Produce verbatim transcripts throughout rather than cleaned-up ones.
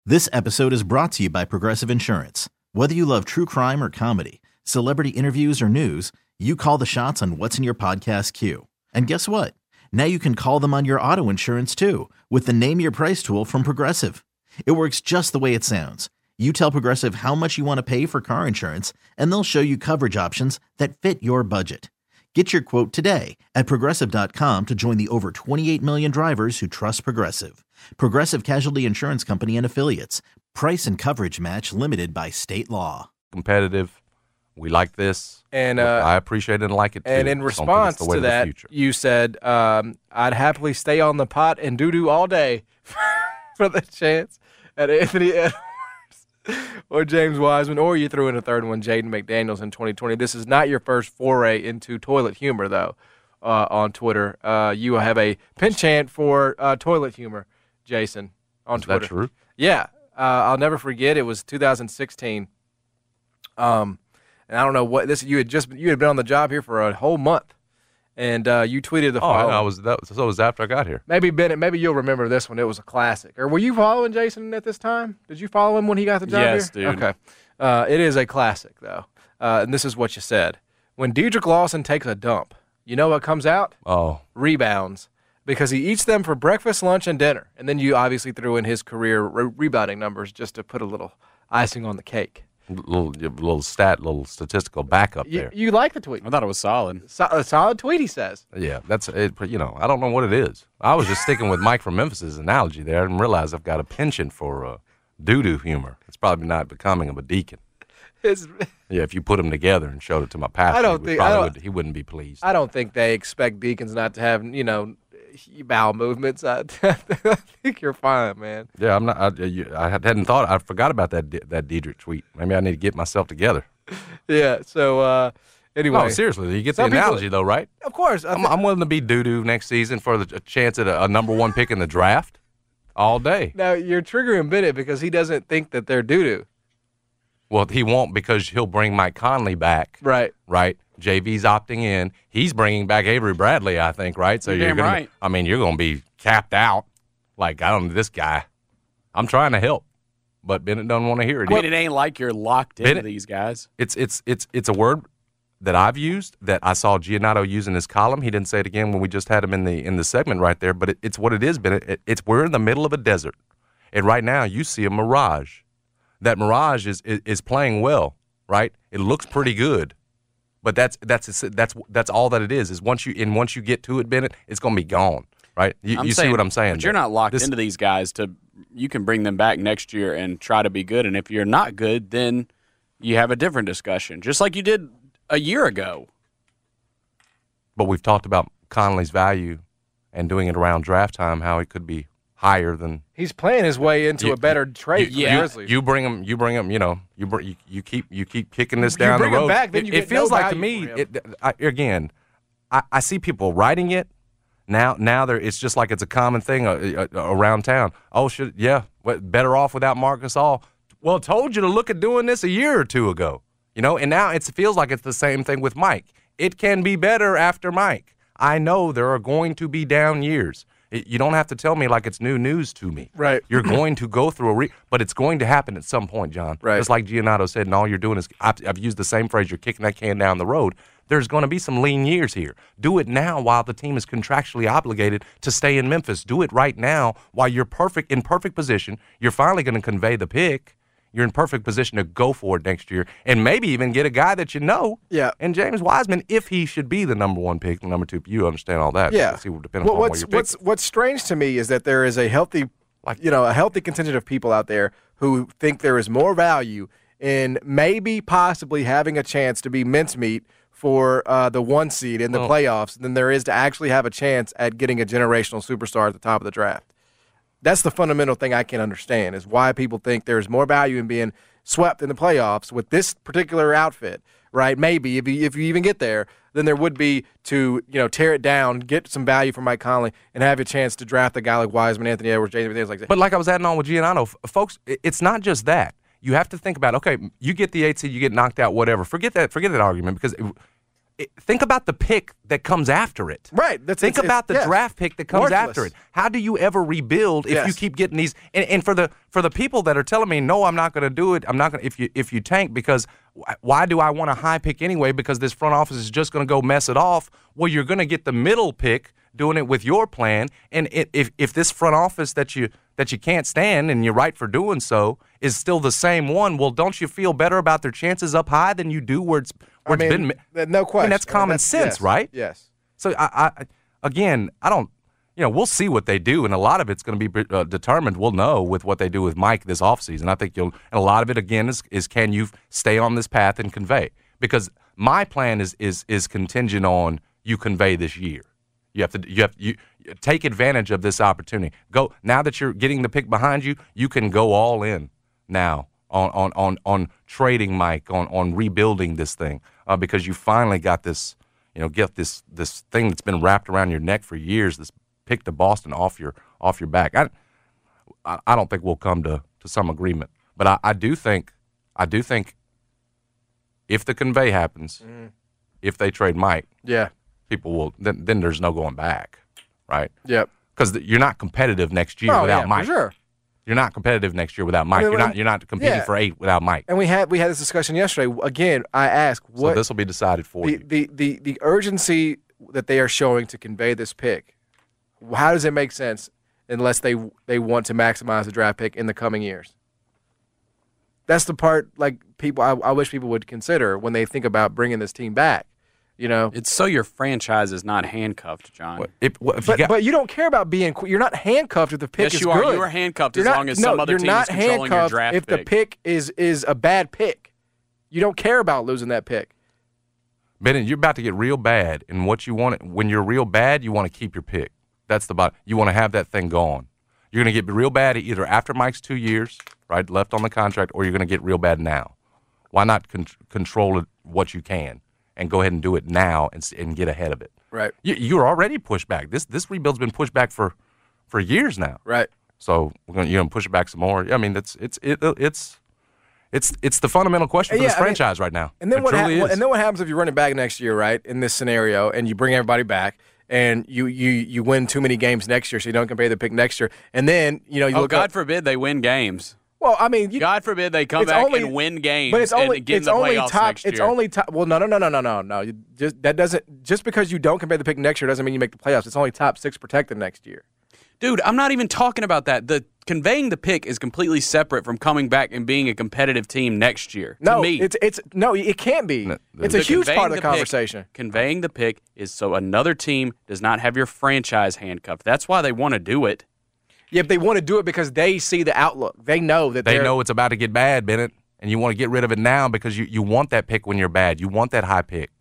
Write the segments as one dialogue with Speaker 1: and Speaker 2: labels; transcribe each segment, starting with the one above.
Speaker 1: This episode is brought to you by Progressive Insurance. Whether you love true crime or comedy, celebrity interviews or news, you call the shots on what's in your podcast queue. And guess what? Now you can call them on your auto insurance too with the Name Your Price tool from Progressive. It works just the way it sounds. You tell Progressive how much you want to pay for car insurance, and they'll show you coverage options that fit your budget. Get your quote today at Progressive dot com to join the over twenty-eight million drivers who trust Progressive. Progressive Casualty Insurance Company and Affiliates. Price and coverage match limited by state law.
Speaker 2: Competitive. We like this.
Speaker 3: And uh,
Speaker 2: I appreciate it and like it too.
Speaker 3: And in response to that, you said, um, I'd happily stay on the pot and doo-doo all day for the chance at Anthony Edwards or James Wiseman, or you threw in a third one, Jaden McDaniels in twenty twenty. This is not your first foray into toilet humor, though, uh, on Twitter. Uh, you have a penchant for uh, toilet humor, Jason, on
Speaker 2: is
Speaker 3: Twitter.
Speaker 2: Is that true?
Speaker 3: Yeah. Uh, I'll never forget. It was two thousand sixteen. Um, and I don't know what this. You had just you had been on the job here for a whole month, and uh, you tweeted the
Speaker 2: oh,
Speaker 3: following.
Speaker 2: I was that. So it was after I got here.
Speaker 3: Maybe Bennett. Maybe you'll remember this one. It was a classic. Or were you following Jason at this time? Did you follow him when he got the job
Speaker 4: yes,
Speaker 3: here?
Speaker 4: Yes, dude.
Speaker 3: Okay. Uh, it is a classic though, uh, and this is what you said: when Dedrick Lawson takes a dump, you know what comes out?
Speaker 2: Oh,
Speaker 3: rebounds. Because he eats them for breakfast, lunch, and dinner. And then you obviously threw in his career re- rebounding numbers just to put a little icing on the cake.
Speaker 2: Little, little stat, little statistical backup
Speaker 3: you,
Speaker 2: there.
Speaker 3: You like the tweet?
Speaker 4: I thought it was solid.
Speaker 3: So, a solid tweet, he says.
Speaker 2: Yeah, that's it. You know, I don't know what it is. I was just sticking with Mike from Memphis' analogy there. I didn't realize I've got a penchant for uh, doo-doo humor. It's probably not becoming of a deacon.
Speaker 3: It's,
Speaker 2: yeah, if you put them together and showed it to my pastor,
Speaker 3: I don't
Speaker 2: he,
Speaker 3: think, I don't,
Speaker 2: would, he wouldn't be pleased.
Speaker 3: I don't think they expect deacons not to have, you know, bowel movements. I, I think you're fine, man.
Speaker 2: Yeah, I'm not. I, you, I hadn't thought. I forgot about that that Dedrick tweet. Maybe I need to get myself together.
Speaker 3: Yeah. So uh, anyway,
Speaker 2: no, seriously, you get the
Speaker 3: Some
Speaker 2: analogy
Speaker 3: people,
Speaker 2: though, right?
Speaker 3: Of course.
Speaker 2: I'm, I'm willing to be doo doo next season for the a chance at a, a number one pick in the draft all day.
Speaker 3: Now you're triggering Bennett because he doesn't think that they're doo doo.
Speaker 2: Well, he won't because he'll bring Mike Conley back.
Speaker 3: Right.
Speaker 2: Right. J V's opting in. He's bringing back Avery Bradley, I think, right? So
Speaker 4: you're,
Speaker 2: you're
Speaker 4: damn
Speaker 2: gonna,
Speaker 4: right.
Speaker 2: I mean, you're going to be capped out. Like, I don't this guy. I'm trying to help, but Bennett doesn't want to hear it.
Speaker 4: I mean, it ain't like you're locked into
Speaker 2: Bennett,
Speaker 4: these guys.
Speaker 2: It's it's it's it's a word that I've used that I saw Giannotto use in his column. He didn't say it again when we just had him in the in the segment right there, but it, it's what it is, Bennett. It, it's we're in the middle of a desert, and right now you see a mirage. That mirage is is, is playing well. Right, it looks pretty good, but that's that's that's that's all that it is. Is once you and once you get to it, Bennett, it's going to be gone. Right, you, you
Speaker 4: saying,
Speaker 2: see what I'm saying?
Speaker 4: But you're not locked this, into these guys. To you can bring them back next year and try to be good. And if you're not good, then you have a different discussion, just like you did a year ago.
Speaker 2: But we've talked about Conley's value and doing it around draft time, how it could be higher than
Speaker 3: he's playing his way into
Speaker 2: you,
Speaker 3: a better trade.
Speaker 2: You,
Speaker 3: for
Speaker 2: yeah,
Speaker 3: Grizzlies.
Speaker 2: you bring him. You bring him. You know, you bring, you, you keep you keep kicking this
Speaker 3: you
Speaker 2: down
Speaker 3: bring
Speaker 2: the road.
Speaker 3: Him back, then you
Speaker 2: it
Speaker 3: get
Speaker 2: it feels
Speaker 3: no
Speaker 2: like to
Speaker 3: value
Speaker 2: me. It, I, again, I, I see people writing it now. Now there, it's just like it's a common thing uh, uh, around town. Oh, should yeah, what, better off without Marc Gasol. Well, told you to look at doing this a year or two ago. You know, and now it's, it feels like it's the same thing with Mike. It can be better after Mike. I know there are going to be down years. It, you don't have to tell me like it's new news to me.
Speaker 3: Right.
Speaker 2: You're going to go through a re- – but it's going to happen at some point, John.
Speaker 3: Right.
Speaker 2: Just like Giannotto said, and all you're doing is – I've, I've used the same phrase, you're kicking that can down the road. There's going to be some lean years here. Do it now while the team is contractually obligated to stay in Memphis. Do it right now while you're perfect in perfect position. You're finally going to convey the pick. You're in perfect position to go for it next year and maybe even get a guy that you know.
Speaker 3: Yeah.
Speaker 2: And James Wiseman, if he should be the number one pick, the number two, you understand all that.
Speaker 3: Yeah.
Speaker 2: See, depending
Speaker 3: well,
Speaker 2: on
Speaker 3: what's,
Speaker 2: what you're picking.
Speaker 3: what's, what's strange to me is that there is a healthy, like you know, a healthy contingent of people out there who think there is more value in maybe possibly having a chance to be mincemeat for uh, the one seed in the well, playoffs than there is to actually have a chance at getting a generational superstar at the top of the draft. That's the fundamental thing I can't understand is why people think there's more value in being swept in the playoffs with this particular outfit, right? Maybe if you, if you even get there, than there would be to you know tear it down, get some value from Mike Conley, and have a chance to draft a guy like Wiseman, Anthony Edwards, James, things like that.
Speaker 2: But like I was adding on with Giannotto, f- folks, it's not just that. You have to think about, okay, you get the eight seed, you get knocked out, whatever. Forget that. Forget that argument because. It, it, think about the pick that comes after it.
Speaker 3: Right. That's,
Speaker 2: think
Speaker 3: it's,
Speaker 2: about
Speaker 3: it's,
Speaker 2: the
Speaker 3: yes.
Speaker 2: draft pick that comes
Speaker 3: Worthless.
Speaker 2: after it. How do you ever rebuild if
Speaker 3: yes.
Speaker 2: you keep getting these? And, and for the for the people that are telling me, no, I'm not going to do it. I'm not going to if you if you tank because why do I want a high pick anyway? Because this front office is just going to go mess it off. Well, you're going to get the middle pick doing it with your plan. And it, if if this front office that you that you can't stand, and you're right for doing so, is still the same one, well, don't you feel better about their chances up high than you do where it's where
Speaker 3: I mean,
Speaker 2: it's been?
Speaker 3: no question.
Speaker 2: I mean, that's common
Speaker 3: I mean, that's,
Speaker 2: sense,
Speaker 3: yes,
Speaker 2: right?
Speaker 3: Yes.
Speaker 2: So, I, I again, I don't, you know, we'll see what they do, and a lot of it's going to be uh, determined. We'll know with what they do with Mike this offseason. I think you'll, and a lot of it, again, is, is can you stay on this path and convey? Because my plan is is is contingent on you convey this year. You have to you have you take advantage of this opportunity. Go now that you're getting the pick behind you, you can go all in now on on on, on trading Mike, on on rebuilding this thing uh, because you finally got this, you know, get this this thing that's been wrapped around your neck for years. This pick to Boston off your off your back. I I, I don't think we'll come to, to some agreement, but I, I do think I do think if the convey happens, mm. if they trade Mike,
Speaker 3: yeah.
Speaker 2: people will then, then there's no going back, right?
Speaker 3: Yep.
Speaker 2: Because you're not competitive next year
Speaker 3: oh,
Speaker 2: without
Speaker 3: yeah,
Speaker 2: Mike.
Speaker 3: For sure.
Speaker 2: You're not competitive next year without Mike.
Speaker 3: I mean,
Speaker 2: you're not. You're not competing
Speaker 3: yeah.
Speaker 2: for eight without Mike.
Speaker 3: And we had we had this discussion yesterday. Again, I asked what
Speaker 2: so this will be decided for
Speaker 3: the,
Speaker 2: you.
Speaker 3: The, the the urgency that they are showing to convey this pick. How does it make sense unless they they want to maximize the draft pick in the coming years? That's the part like people I, I wish people would consider when they think about bringing this team back. You know,
Speaker 4: it's so your franchise is not handcuffed, John.
Speaker 2: What, if, what, if
Speaker 3: but,
Speaker 2: you got,
Speaker 3: but you don't care about being. You're not handcuffed if the pick
Speaker 4: yes,
Speaker 3: is
Speaker 4: you are.
Speaker 3: good.
Speaker 4: You are handcuffed
Speaker 3: you're
Speaker 4: as
Speaker 3: not,
Speaker 4: long as
Speaker 3: no,
Speaker 4: some other
Speaker 3: you're
Speaker 4: team
Speaker 3: not
Speaker 4: is controlling your
Speaker 3: handcuffed
Speaker 4: draft
Speaker 3: if
Speaker 4: pick.
Speaker 3: the pick is is a bad pick. You don't care about losing that pick.
Speaker 2: Bennett, you're about to get real bad, and what you want when you're real bad, you want to keep your pick. That's the bottom. You want to have that thing gone. You're going to get real bad either after Mike's two years, right, left on the contract, or you're going to get real bad now. Why not con- control it what you can and go ahead and do it now and, and get ahead of it?
Speaker 3: Right.
Speaker 2: You, you're already pushed back. This this rebuild's been pushed back for, for years now.
Speaker 3: Right.
Speaker 2: So we're going you're going to push it back some more. I mean, it's it's it, it's it's it's the fundamental question for
Speaker 3: yeah,
Speaker 2: this
Speaker 3: I mean,
Speaker 2: franchise right now.
Speaker 3: And then
Speaker 2: it
Speaker 3: what?
Speaker 2: truly
Speaker 3: Ha-
Speaker 2: is.
Speaker 3: and then what happens if you run it back next year, right? In this scenario, and you bring everybody back. And you, you, you win too many games next year, so you don't compare the pick next year. And then you know you
Speaker 4: oh,
Speaker 3: look
Speaker 4: God
Speaker 3: up,
Speaker 4: forbid they win games.
Speaker 3: Well, I mean, you,
Speaker 4: God forbid they come back
Speaker 3: only,
Speaker 4: and win games,
Speaker 3: but it's only
Speaker 4: and get
Speaker 3: it's
Speaker 4: in the
Speaker 3: only
Speaker 4: playoffs
Speaker 3: top.
Speaker 4: next year.
Speaker 3: It's only top. Well, no, no, no, no, no, no, no. You just that doesn't just because you don't compare the pick next year doesn't mean you make the playoffs. It's only top six protected next year.
Speaker 4: Dude, I'm not even talking about that. The conveying the pick is completely separate from coming back and being a competitive team next year.
Speaker 3: No,
Speaker 4: to me,
Speaker 3: it's it's no, it can't be.
Speaker 2: No,
Speaker 3: it's a
Speaker 4: the
Speaker 3: huge part of the,
Speaker 4: the
Speaker 3: conversation.
Speaker 4: Pick, conveying the pick is so another team does not have your franchise handcuffed. That's why they want to do it.
Speaker 3: Yeah, but they want to do it because they see the outlook. They know that
Speaker 2: They
Speaker 3: they're,
Speaker 2: know it's about to get bad, Bennett, and you want to get rid of it now because you, you want that pick when you're bad. You want that high pick.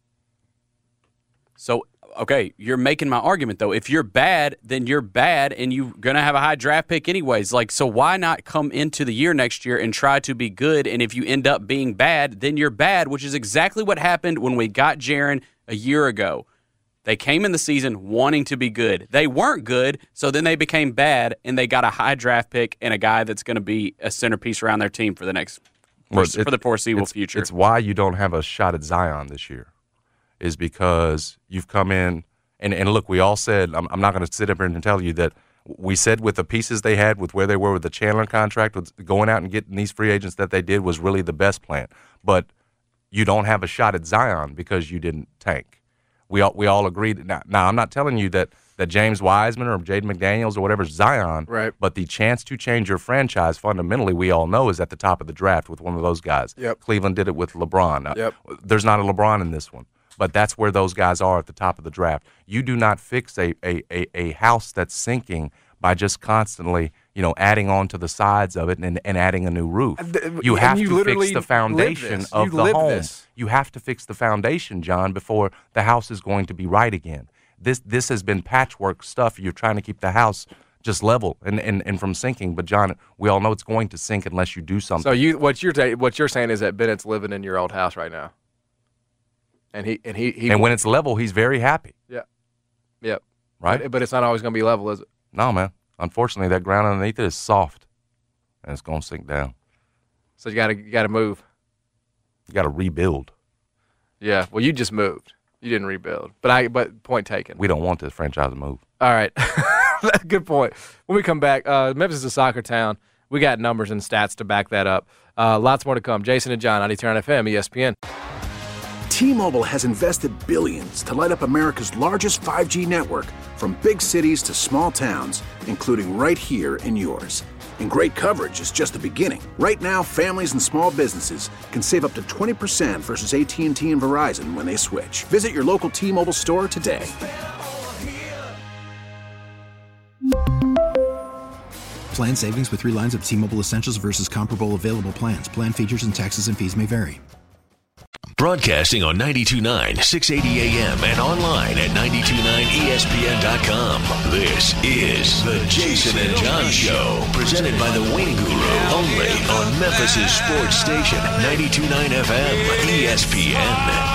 Speaker 4: So, okay, you're making my argument, though. If you're bad, then you're bad, and you're going to have a high draft pick anyways. Like, so why not come into the year next year and try to be good? And if you end up being bad, then you're bad, which is exactly what happened when we got Jaren a year ago. They came in the season wanting to be good. They weren't good, so then they became bad, and they got a high draft pick and a guy that's going to be a centerpiece around their team for the next
Speaker 2: Well,
Speaker 4: for, for the foreseeable
Speaker 2: it's,
Speaker 4: future.
Speaker 2: It's why you don't have a shot at Zion this year, is because you've come in and, and look. We all said I'm, I'm not going to sit up here and tell you that we said with the pieces they had, with where they were with the Chandler contract, with going out and getting these free agents that they did was really the best plan. But you don't have a shot at Zion because you didn't tank. We all we all agreed. Now, now I'm not telling you that, that James Wiseman or Jaden McDaniels or whatever is Zion,
Speaker 3: right?
Speaker 2: But the chance to change your franchise fundamentally, we all know, is at the top of the draft with one of those guys.
Speaker 3: Yep.
Speaker 2: Cleveland did it with LeBron.
Speaker 3: Yep.
Speaker 2: Uh, there's not a LeBron in this one, but that's where those guys are at the top of the draft. You do not fix a a, a, a house that's sinking by just constantly, you know, adding on to the sides of it and, and adding a new roof. You have
Speaker 3: you
Speaker 2: to fix the foundation of
Speaker 3: you
Speaker 2: the home.
Speaker 3: This.
Speaker 2: You have to fix the foundation, John, before the house is going to be right again. This this has been patchwork stuff. You're trying to keep the house just level and, and, and from sinking. But, John, we all know it's going to sink unless you do something.
Speaker 3: So you what you're ta- what you're saying is that Bennett's living in your old house right now. And he and he, he
Speaker 2: And when it's level, he's very happy.
Speaker 3: Yeah. Yep.
Speaker 2: Right?
Speaker 3: But, but it's not always going to be level, is it?
Speaker 2: No, man. Unfortunately, that ground underneath it is soft, and it's going to sink down.
Speaker 3: So you got to you got to move.
Speaker 2: You got to rebuild.
Speaker 3: Yeah, well, you just moved. You didn't rebuild. But I. But point taken.
Speaker 2: We don't want this franchise to move.
Speaker 3: All right. Good point. When we come back, uh, Memphis is a soccer town. We got numbers and stats to back that up. Uh, lots more to come. Jason and John, ninety-two point nine F M, E S P N.
Speaker 5: T-Mobile has invested billions to light up America's largest five G network, from big cities to small towns, including right here in yours. And great coverage is just the beginning. Right now, families and small businesses can save up to twenty percent versus A T and T and Verizon when they switch. Visit your local T-Mobile store today.
Speaker 6: Plan savings with three lines of T-Mobile Essentials versus comparable available plans. Plan features and taxes and fees may vary.
Speaker 7: Broadcasting on ninety-two point nine, six eighty A M and online at nine two nine E S P N dot com. This is the Jason and John Show, presented by the Wing Guru, only on Memphis' sports station, ninety-two point nine F M, E S P N.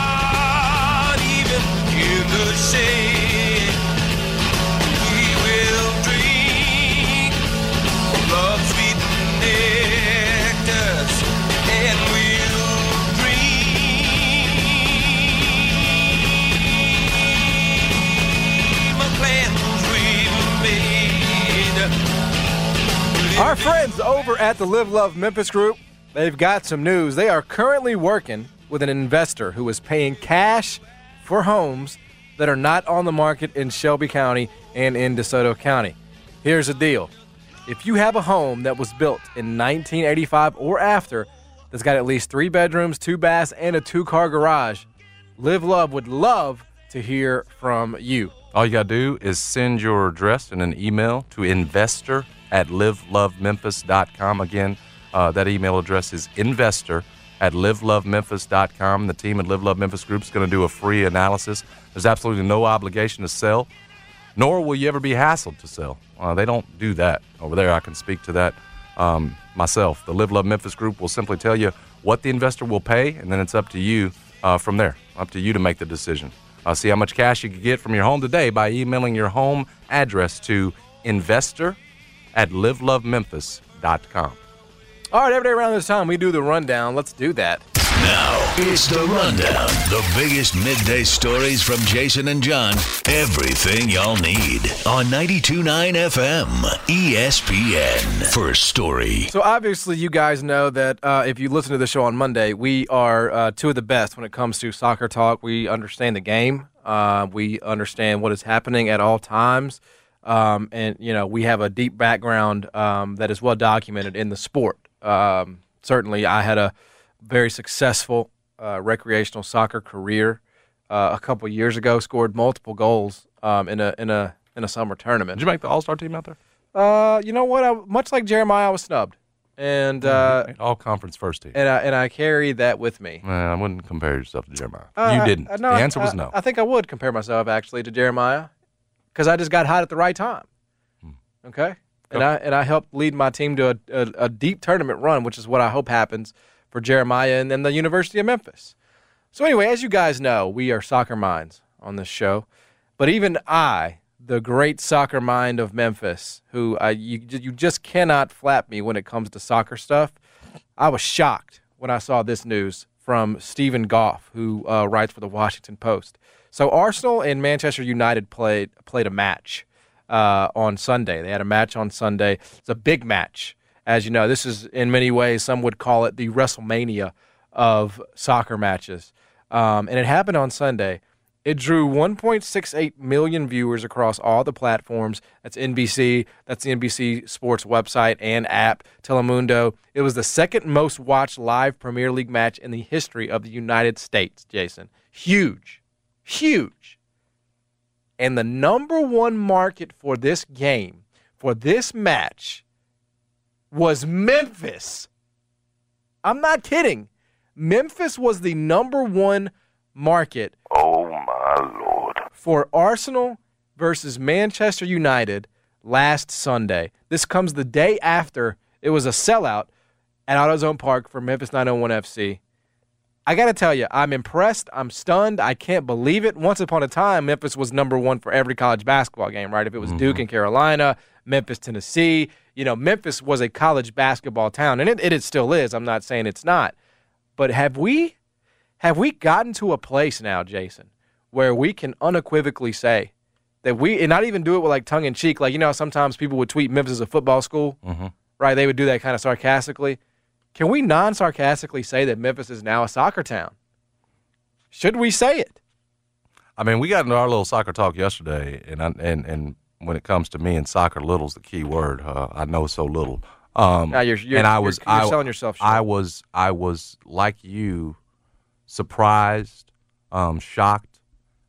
Speaker 3: Our friends over at the Live Love Memphis Group, they've got some news. They are currently working with an investor who is paying cash for homes that are not on the market in Shelby County and in DeSoto County. Here's the deal. If you have a home that was built in nineteen eighty-five or after that's got at least three bedrooms, two baths, and a two-car garage, Live Love would love to hear from you.
Speaker 2: All you got to do is send your address in an email to investor at live love memphis dot com. Again, uh, that email address is investor at live love memphis dot com. The team at Live Love Memphis Group is going to do a free analysis. There's absolutely no obligation to sell, nor will you ever be hassled to sell. Uh, they don't do that over there. I can speak to that um, myself. The Live Love Memphis Group will simply tell you what the investor will pay, and then it's up to you uh, from there, up to you to make the decision. Uh, see how much cash you can get from your home today by emailing your home address to investor at live love memphis dot com.
Speaker 3: All right, every day around this time, we do the rundown. Let's do that.
Speaker 7: Now, it's the rundown. The biggest midday stories from Jason and John. Everything y'all need on ninety-two point nine F M, E S P N. First story.
Speaker 3: So obviously you guys know that uh, if you listen to the show on Monday, we are uh, two of the best when it comes to soccer talk. We understand the game. Uh, we understand what is happening at all times. Um, and, you know, we have a deep background um, that is well documented in the sport. Um, certainly, I had a very successful uh, recreational soccer career uh, a couple years ago. Scored multiple goals um, in a in a in a summer tournament.
Speaker 2: Did you make the All-Star team out there?
Speaker 3: Uh, you know what? I, much like Jeremiah, I was snubbed, and uh,
Speaker 2: all conference first team.
Speaker 3: And I and I carried that with me.
Speaker 2: Uh, I wouldn't compare yourself to Jeremiah.
Speaker 3: Uh,
Speaker 2: you didn't.
Speaker 3: I, no,
Speaker 2: the answer
Speaker 3: I,
Speaker 2: was no.
Speaker 3: I, I think I would compare myself actually to Jeremiah because I just got hot at the right time. Hmm. Okay. And I and I helped lead my team to a, a, a deep tournament run, which is what I hope happens for Jeremiah and then the University of Memphis. So anyway, as you guys know, we are soccer minds on this show. But even I, the great soccer mind of Memphis, who I, you, you just cannot flap me when it comes to soccer stuff, I was shocked when I saw this news from Stephen Goff, who uh, writes for the Washington Post. So Arsenal and Manchester United played played a match. Uh, on Sunday. They had a match on Sunday. It's a big match. As you know, this is in many ways, some would call it the WrestleMania of soccer matches. Um, and it happened on Sunday. It drew one point six eight million viewers across all the platforms. That's N B C. That's the N B C Sports website and app, Telemundo. It was the second most watched live Premier League match in the history of the United States, Jason. Huge. Huge. And the number one market for this game, for this match, was Memphis. I'm not kidding. Memphis was the number one market.
Speaker 8: Oh, my Lord.
Speaker 3: For Arsenal versus Manchester United last Sunday. This comes the day after it was a sellout at AutoZone Park for Memphis nine oh one F C. I got to tell you, I'm impressed. I'm stunned. I can't believe it. Once upon a time, Memphis was number one for every college basketball game, right? If it was mm-hmm. Duke and Carolina, Memphis, Tennessee. You know, Memphis was a college basketball town, and it, it, it still is. I'm not saying it's not. But have we have we gotten to a place now, Jason, where we can unequivocally say that we, and not even do it with like tongue in cheek, like, you know, sometimes people would tweet Memphis as a football school,
Speaker 2: mm-hmm.
Speaker 3: right? They would do that kind of sarcastically. Can we non-sarcastically say that Memphis is now a soccer town? Should we say it?
Speaker 2: I mean, we got into our little soccer talk yesterday, and I, and and when it comes to me and soccer, little's the key word. Uh, I know so little. Um,
Speaker 3: no, you're, you're,
Speaker 2: and I
Speaker 3: you're,
Speaker 2: was,
Speaker 3: you're
Speaker 2: I,
Speaker 3: selling yourself short.
Speaker 2: I was, I was like you, surprised, um, shocked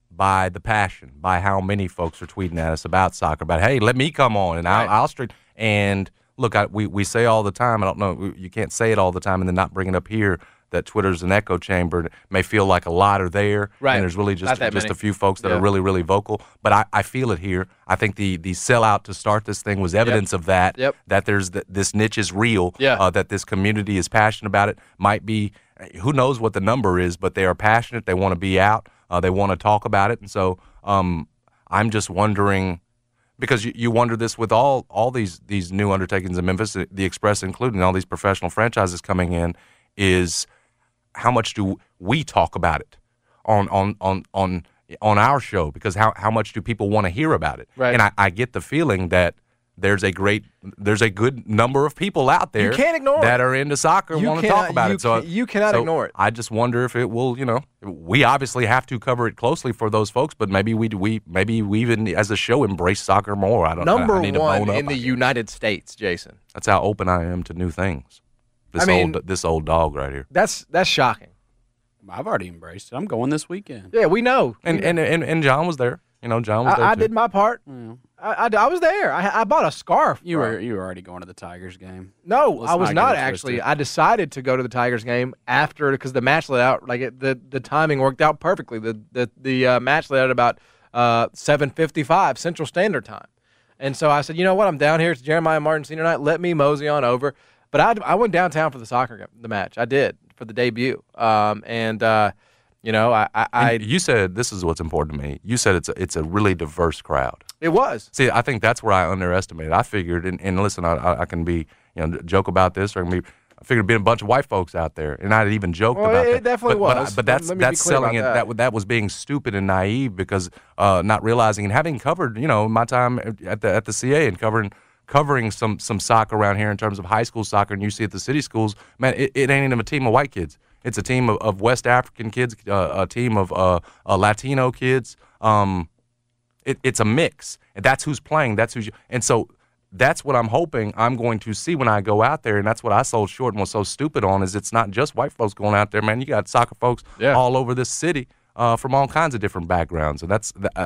Speaker 2: by the passion, by how many folks are tweeting at us about soccer, about, hey, let me come on, and
Speaker 3: right.
Speaker 2: I'll, I'll stream. And look, I, we we say all the time. I don't know, you can't say it all the time, and then not bring it up here. That Twitter's an echo chamber. It may feel like a lot are there,
Speaker 3: right.
Speaker 2: and there's really just just
Speaker 3: many.
Speaker 2: a few folks that
Speaker 3: yeah.
Speaker 2: are really, really vocal. But I, I feel it here. I think the the sellout to start this thing was evidence
Speaker 3: yep.
Speaker 2: of that,
Speaker 3: yep.
Speaker 2: that there's the, this niche is real,
Speaker 3: yeah.
Speaker 2: uh, that this community is passionate about it. Might be, who knows what the number is, but they are passionate. They want to be out. Uh, they want to talk about it. And so um, I'm just wondering, because you, you wonder this with all all these, these new undertakings in Memphis, the Express including, all these professional franchises coming in, is – how much do we talk about it on on on on, on our show? Because how, how much do people want to hear about it?
Speaker 3: Right.
Speaker 2: And I, I get the feeling that there's a great there's a good number of people out there
Speaker 3: you can't ignore
Speaker 2: that
Speaker 3: it.
Speaker 2: are into soccer and
Speaker 3: you
Speaker 2: want to
Speaker 3: cannot,
Speaker 2: talk about
Speaker 3: you
Speaker 2: it. So
Speaker 3: can, you cannot
Speaker 2: so
Speaker 3: ignore it.
Speaker 2: I just wonder if it will, you know, we obviously have to cover it closely for those folks, but maybe we we maybe we even as a show embrace soccer more. I don't
Speaker 3: Number
Speaker 2: I, I need
Speaker 3: one
Speaker 2: to bone up,
Speaker 3: in the United States, Jason.
Speaker 2: That's how open I am to new things. This
Speaker 3: I mean,
Speaker 2: old this old dog right here.
Speaker 3: That's that's shocking.
Speaker 4: I've already embraced it. I'm going this weekend.
Speaker 3: Yeah, we know.
Speaker 2: And and and, and John was there. You know, John was there
Speaker 3: I, I
Speaker 2: too.
Speaker 3: did my part.
Speaker 4: Yeah.
Speaker 3: I, I, I was there. I, I bought a scarf.
Speaker 4: You
Speaker 3: bro.
Speaker 4: were you were already going to the Tigers game.
Speaker 3: No,
Speaker 4: Let's
Speaker 3: I was
Speaker 4: not
Speaker 3: not
Speaker 4: get it
Speaker 3: actually.
Speaker 4: twisted.
Speaker 3: I decided to go to the Tigers game after because the match laid out like it, the the timing worked out perfectly. The the the uh, match laid out about uh, seven fifty-five Central Standard Time, and so I said, you know what, I'm down here. It's Jeremiah Martin Senior Night. Let me mosey on over. But I I went downtown for the soccer game, the match. I did for the debut, um, and. Uh, You know, I, I, I
Speaker 2: you said this is what's important to me. You said it's a, it's a really diverse crowd.
Speaker 3: It was.
Speaker 2: See, I think that's where I underestimated. I figured, and, and listen, I, I can be, you know, joke about this, or I can be. I figured being a bunch of white folks out there, and I even joked
Speaker 3: well,
Speaker 2: about
Speaker 3: it
Speaker 2: that.
Speaker 3: It definitely
Speaker 2: but,
Speaker 3: was.
Speaker 2: But, but that's
Speaker 3: Let me be
Speaker 2: that's
Speaker 3: clear
Speaker 2: selling
Speaker 3: about
Speaker 2: it.
Speaker 3: that.
Speaker 2: That that was being stupid and naive because uh, not realizing and having covered, you know, my time at the at the C A and covering. covering some some soccer around here in terms of high school soccer, and you see at the city schools, man, it, it ain't even a team of white kids. It's a team of, of West African kids, uh, a team of uh, uh, Latino kids. Um, it, it's a mix, and that's who's playing. That's who's, and so that's what I'm hoping I'm going to see when I go out there, and that's what I sold short and was so stupid on is it's not just white folks going out there, man. You got soccer folks
Speaker 3: yeah.
Speaker 2: all over this city uh, from all kinds of different backgrounds, and that's uh,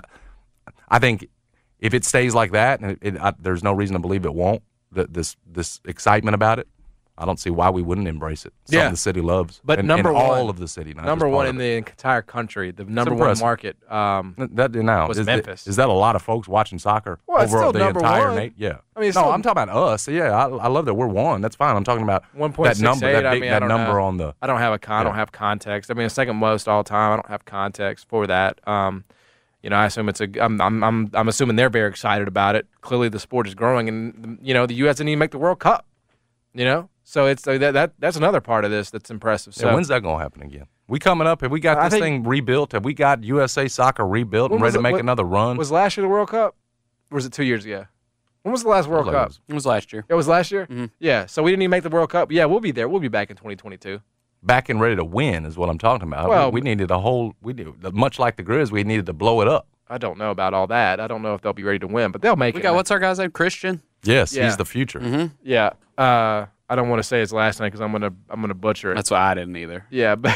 Speaker 2: I think. If it stays like that, and it, it, I, there's no reason to believe it won't, the, this this excitement about it, I don't see why we wouldn't embrace it. Something
Speaker 3: Yeah.
Speaker 2: the city loves.
Speaker 3: But
Speaker 2: and,
Speaker 3: number
Speaker 2: and
Speaker 3: one,
Speaker 2: all of the city, not
Speaker 3: number
Speaker 2: just
Speaker 3: one
Speaker 2: part
Speaker 3: in
Speaker 2: of it.
Speaker 3: the entire country, the number one
Speaker 2: impressive.
Speaker 3: market. Um,
Speaker 2: That now
Speaker 3: was
Speaker 2: is
Speaker 3: Memphis.
Speaker 2: That, is that a lot of folks watching soccer
Speaker 3: Well, it's
Speaker 2: over
Speaker 3: still
Speaker 2: the
Speaker 3: number
Speaker 2: entire
Speaker 3: one.
Speaker 2: night? Yeah.
Speaker 3: I mean, it's
Speaker 2: no,
Speaker 3: still-
Speaker 2: I'm talking about us. Yeah, I, I love that we're one. That's fine. I'm talking about
Speaker 3: one point
Speaker 2: that
Speaker 3: six
Speaker 2: number,
Speaker 3: eight.
Speaker 2: that
Speaker 3: I
Speaker 2: big,
Speaker 3: mean, I
Speaker 2: that
Speaker 3: don't
Speaker 2: number
Speaker 3: know.
Speaker 2: on the.
Speaker 3: I don't have a con- I
Speaker 2: Yeah.
Speaker 3: don't have context. I mean, second most all time. I don't have context for that. Um, you know, I assume it's a. I'm I'm I'm I'm assuming they're very excited about it. Clearly, the sport is growing, and you know, the U S didn't even make the World Cup. You know, so it's uh, that that that's another part of this that's impressive. So
Speaker 2: Yeah, when's that going to happen again? We coming up? Have we got
Speaker 3: I
Speaker 2: this
Speaker 3: think-
Speaker 2: thing rebuilt? Have we got U S A Soccer rebuilt
Speaker 3: When
Speaker 2: and
Speaker 3: was
Speaker 2: ready to
Speaker 3: it-
Speaker 2: make
Speaker 3: what-
Speaker 2: another run?
Speaker 3: was last year the World Cup, or was it two years ago? When was the last World
Speaker 2: Like it
Speaker 3: Cup?
Speaker 2: was-
Speaker 4: It was last year.
Speaker 3: It was last year.
Speaker 4: Mhm.
Speaker 3: Yeah, so we didn't even make the World Cup. Yeah, we'll be there. We'll be back in twenty twenty-two.
Speaker 2: Back and ready to win is what I'm talking about.
Speaker 3: Well,
Speaker 2: we, we needed a whole. We did, much like the Grizz, we needed to blow it up.
Speaker 3: I don't know about all that. I don't know if they'll be ready to win, but they'll make
Speaker 4: We
Speaker 3: it.
Speaker 4: got
Speaker 3: man.
Speaker 4: what's our guy's name? Christian.
Speaker 2: Yes,
Speaker 3: Yeah.
Speaker 2: he's the future.
Speaker 4: Mm-hmm.
Speaker 3: Yeah. Uh, I don't want to say his last name because I'm gonna I'm gonna butcher it.
Speaker 4: That's why I didn't either.
Speaker 3: Yeah, but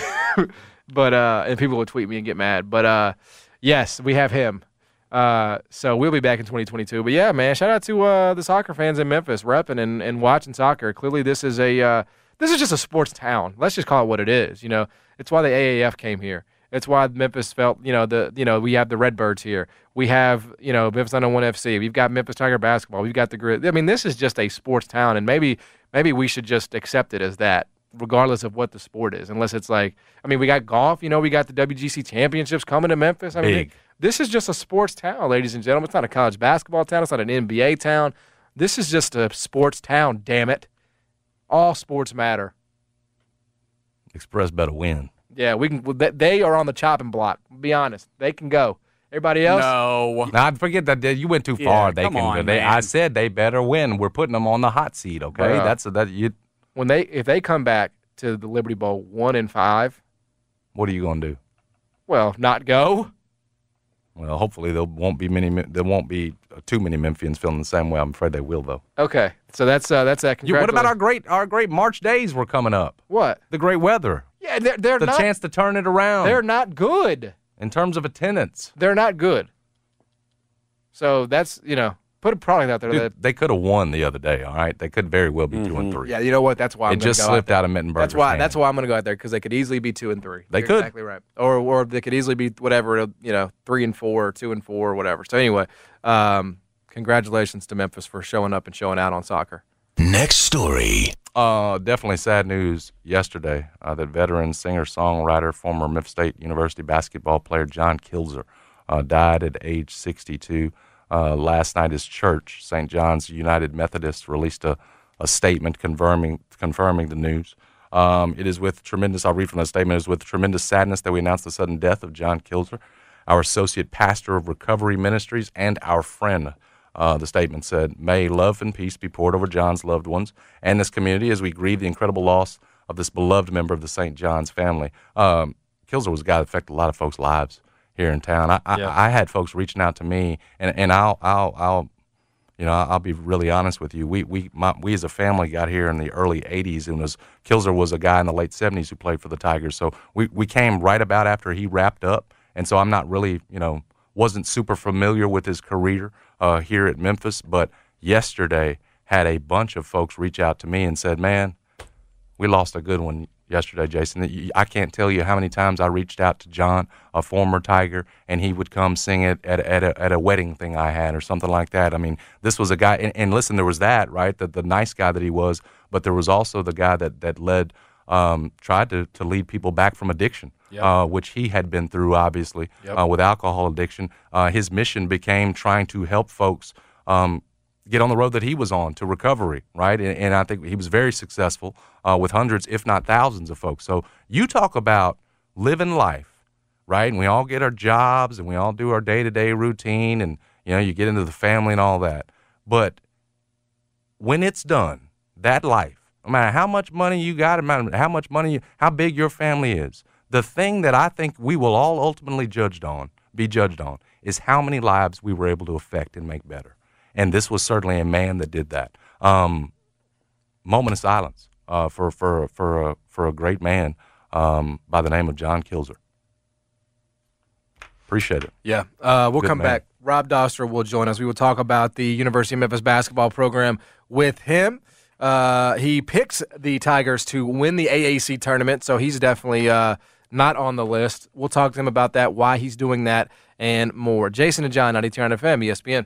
Speaker 3: but uh, and people will tweet me and get mad. But uh, yes, we have him. Uh, so we'll be back in twenty twenty-two. But yeah, man, shout out to uh, the soccer fans in Memphis repping and, and watching soccer. Clearly, this is a uh, this is just a sports town. Let's just call it what it is. You know, it's why the A A F came here. It's why Memphis felt, you know, the you know we have the Redbirds here. We have, you know, Memphis nine oh one F C. We've got Memphis Tiger basketball. We've got the Grizz. I mean, this is just a sports town, and maybe maybe we should just accept it as that, regardless of what the sport is. Unless it's like, I mean, we got golf. You know, we got the W G C championships coming to Memphis. I mean,
Speaker 2: Big.
Speaker 3: this is just a sports town, ladies and gentlemen. It's not a college basketball town. It's not an N B A town. This is just a sports town. Damn it! All sports matter.
Speaker 2: Express better win.
Speaker 3: Yeah, we can. They are on the chopping block. Be honest, they can go. Everybody else?
Speaker 4: No.
Speaker 2: Nah, forget that. You went too
Speaker 4: Yeah,
Speaker 2: far. They
Speaker 4: come
Speaker 2: can.
Speaker 4: on,
Speaker 2: they,
Speaker 4: man.
Speaker 2: I said they better win. We're putting them on the hot seat. Okay,
Speaker 3: Bruh.
Speaker 2: that's that. You.
Speaker 3: When they if they come back to the Liberty Bowl one and five,
Speaker 2: What are you gonna do?
Speaker 3: well, not go.
Speaker 2: Well, hopefully there won't be many. There won't be too many Memphians feeling the same way. I'm afraid they will, though.
Speaker 3: Okay, so that's uh, that's that.
Speaker 2: You, what about our
Speaker 3: Congratulations.
Speaker 2: great our great March days were coming up?
Speaker 3: what?
Speaker 2: The great weather,
Speaker 3: Yeah, they're they're
Speaker 2: the
Speaker 3: not.
Speaker 2: chance to turn it around.
Speaker 3: They're not good.
Speaker 2: in terms of attendance.
Speaker 3: They're not good. So that's you know put a product out there
Speaker 2: Dude,
Speaker 3: that.
Speaker 2: they could have won the other day. All right, they could very well be two and three.
Speaker 3: Yeah, you know what? That's why I'm
Speaker 2: it
Speaker 3: gonna
Speaker 2: just
Speaker 3: go
Speaker 2: slipped
Speaker 3: out,
Speaker 2: out of Mittenberger's
Speaker 3: That's why.
Speaker 2: hand.
Speaker 3: That's why I'm going to go out there because they could easily be two and three.
Speaker 2: They
Speaker 3: You're
Speaker 2: could.
Speaker 3: exactly right. Or or they could easily be whatever you know three and four, or two and four, or whatever. So anyway, um, congratulations to Memphis for showing up and showing out on soccer.
Speaker 7: Next story.
Speaker 2: Uh, definitely sad news yesterday uh, that veteran singer-songwriter, former Memphis State University basketball player John Kilzer uh, died at age sixty-two. Uh, last night, his church, Saint John's United Methodist, released a, a statement confirming confirming the news. Um, it is with tremendous, I'll read from the statement, it is with tremendous sadness that we announce the sudden death of John Kilzer, our associate pastor of Recovery Ministries and our friend. Uh, the statement said, "May love and peace be poured over John's loved ones and this community as we grieve the incredible loss of this beloved member of the Saint John's family." Um, Kilzer was a guy that affected a lot of folks' lives here in town. I, I,
Speaker 3: Yeah.
Speaker 2: I had folks reaching out to me, and, and I'll, I'll, I'll, you know, I'll be really honest with you. We, we, my, we as a family got here in the early eighties, and was Kilzer was a guy in the late seventies who played for the Tigers. So we, we came right about after he wrapped up, and so I'm not really, you know, wasn't super familiar with his career uh, here at Memphis. But yesterday had a bunch of folks reach out to me and said, "Man, we lost a good one yesterday, Jason. I can't tell you how many times I reached out to John, a former Tiger, and he would come sing it at, at, a, at a wedding thing I had or something like that." I mean, this was a guy, and, and listen, there was that, right, the, the nice guy that he was, but there was also the guy that, that led, um, tried to, to lead people back from addiction,
Speaker 3: Yep.
Speaker 2: uh, which he had been through, obviously,
Speaker 3: Yep.
Speaker 2: uh, with alcohol addiction. Uh, his mission became trying to help folks um, get on the road that he was on to recovery, right? And, and I think he was very successful uh, with hundreds, if not thousands of folks. So you talk about living life, right? And we all get our jobs and we all do our day-to-day routine and, you know, you get into the family and all that. But when it's done, that life, no matter how much money you got, no matter how much money, you, how big your family is, the thing that I think we will all ultimately judged on, be judged on, is how many lives we were able to affect and make better. And this was certainly a man that did that. Um, moment of silence uh, for for for a for a great man um, by the name of John Kilzer. Appreciate it.
Speaker 3: Yeah, uh, we'll
Speaker 2: Good
Speaker 3: come
Speaker 2: man.
Speaker 3: back. Rob Doster will join us. We will talk about the University of Memphis basketball program with him. Uh, he picks the Tigers to win the A A C tournament, so he's definitely uh, not on the list. We'll talk to him about that, why he's doing that, and more. Jason and John, ninety-two point nine F M, E S P N.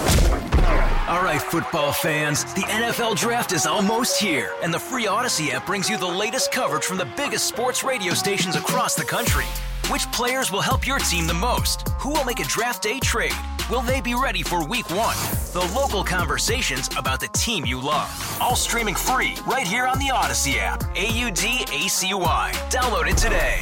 Speaker 9: All right, football fans, the N F L Draft is almost here, and the free Odyssey app brings you the latest coverage from the biggest sports radio stations across the country. Which players will help your team the most? Who will make a draft day trade? Will they be ready for week one? The local conversations about the team you love. All streaming free right here on the Odyssey app. A U D A C Y. Download it today.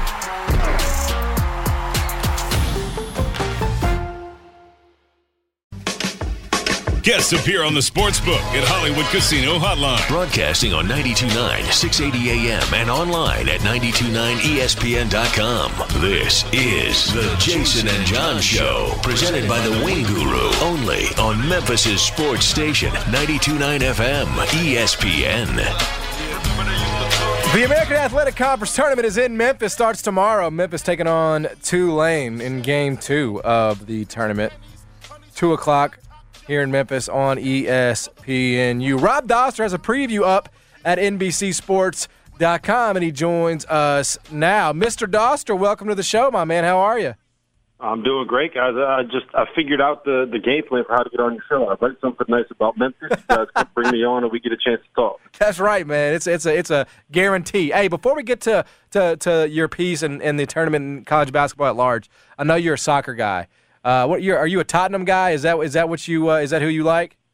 Speaker 10: Guests appear on the Sportsbook at Hollywood Casino Hotline.
Speaker 7: Broadcasting on ninety-two point nine, six eighty A M and online at nine two nine E S P N dot com. This is the Jason and John Show, presented by the Wing Guru, only on Memphis' sports station, ninety-two point nine F M, E S P N.
Speaker 3: The American Athletic Conference Tournament is in Memphis, starts tomorrow. Memphis taking on Tulane in game two of the tournament. two o'clock here in Memphis on E S P N U. Rob Doster has a preview up at N B C Sports dot com, and he joins us now. Mister Doster, welcome to the show, my man. How are you?
Speaker 11: I'm doing great, guys. I just I figured out the, the game plan for how to get on your show. I read something nice about Memphis. You guys can bring me on, and we get a chance to talk.
Speaker 3: That's right, man. It's it's a it's a guarantee. Hey, before we get to to, to your piece and, and the tournament and college basketball at large, I know you're a soccer guy. Uh, what you're, are you a Tottenham guy? Is that is that what you uh, is that who you like?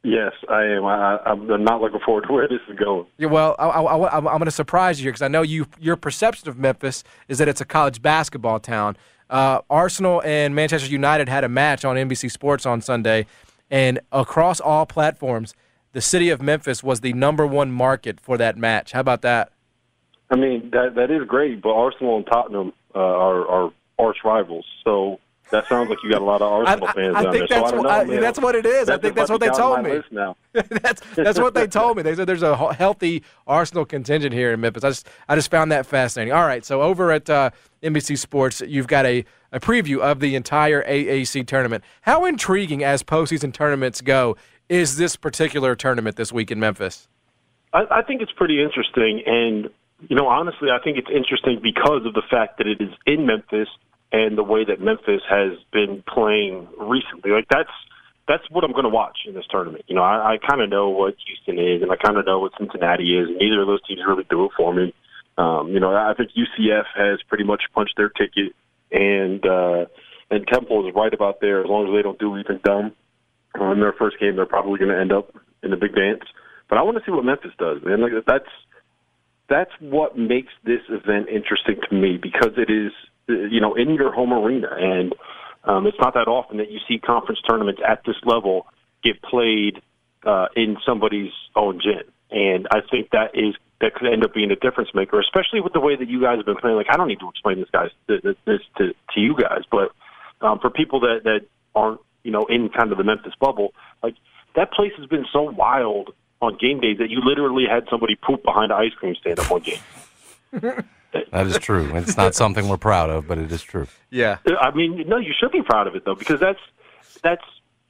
Speaker 11: Yes, I am. I, I'm not looking forward to where this is going.
Speaker 3: Yeah, well, I, I, I, I'm going to surprise you here because I know you. Your perception of Memphis is that it's a college basketball town. Uh, Arsenal and Manchester United had a match on N B C Sports on Sunday, and across all platforms, the city of Memphis was the number one market for that match. How about that?
Speaker 11: I mean, that that is great, but Arsenal and Tottenham uh, are, are arch rivals, so that sounds like you got a lot of Arsenal
Speaker 3: I,
Speaker 11: fans
Speaker 3: I, I
Speaker 11: down
Speaker 3: think
Speaker 11: there.
Speaker 3: That's,
Speaker 11: so I
Speaker 3: what,
Speaker 11: know,
Speaker 3: I,
Speaker 11: man.
Speaker 3: that's what it is.
Speaker 11: That's
Speaker 3: I think that's what they told me.
Speaker 11: Now.
Speaker 3: that's that's what they told me. They said there's a healthy Arsenal contingent here in Memphis. I just I just found that fascinating. All right, so over at uh, N B C Sports, you've got a, a preview of the entire A A C tournament. How intriguing, as postseason tournaments go, is this particular tournament this week in Memphis?
Speaker 11: I, I think it's pretty interesting, and you know, honestly, I think it's interesting because of the fact that it is in Memphis and the way that Memphis has been playing recently. Like that's that's what I'm going to watch in this tournament. You know, I, I kind of know what Houston is, and I kind of know what Cincinnati is, and neither of those teams really do it for me. Um, you know, I think U C F has pretty much punched their ticket, and uh, and Temple is right about there. As long as they don't do anything dumb uh, in their first game, they're probably going to end up in the big dance. But I want to see what Memphis does, man. Like that's that's what makes this event interesting to me because it is, you know, in your home arena, and um, it's not that often that you see conference tournaments at this level get played uh, in somebody's own gym. And I think that is that could end up being a difference maker, especially with the way that you guys have been playing. Like, I don't need to explain this guys this to, to you guys, but um, for people that, that aren't, you know, in kind of the Memphis bubble, like that place has been so wild on game days that you literally had somebody poop behind an ice cream stand up one game.
Speaker 2: That is true. It's not something we're proud of, but it is true.
Speaker 3: Yeah.
Speaker 11: I mean, no, you should be proud of it, though, because that's that's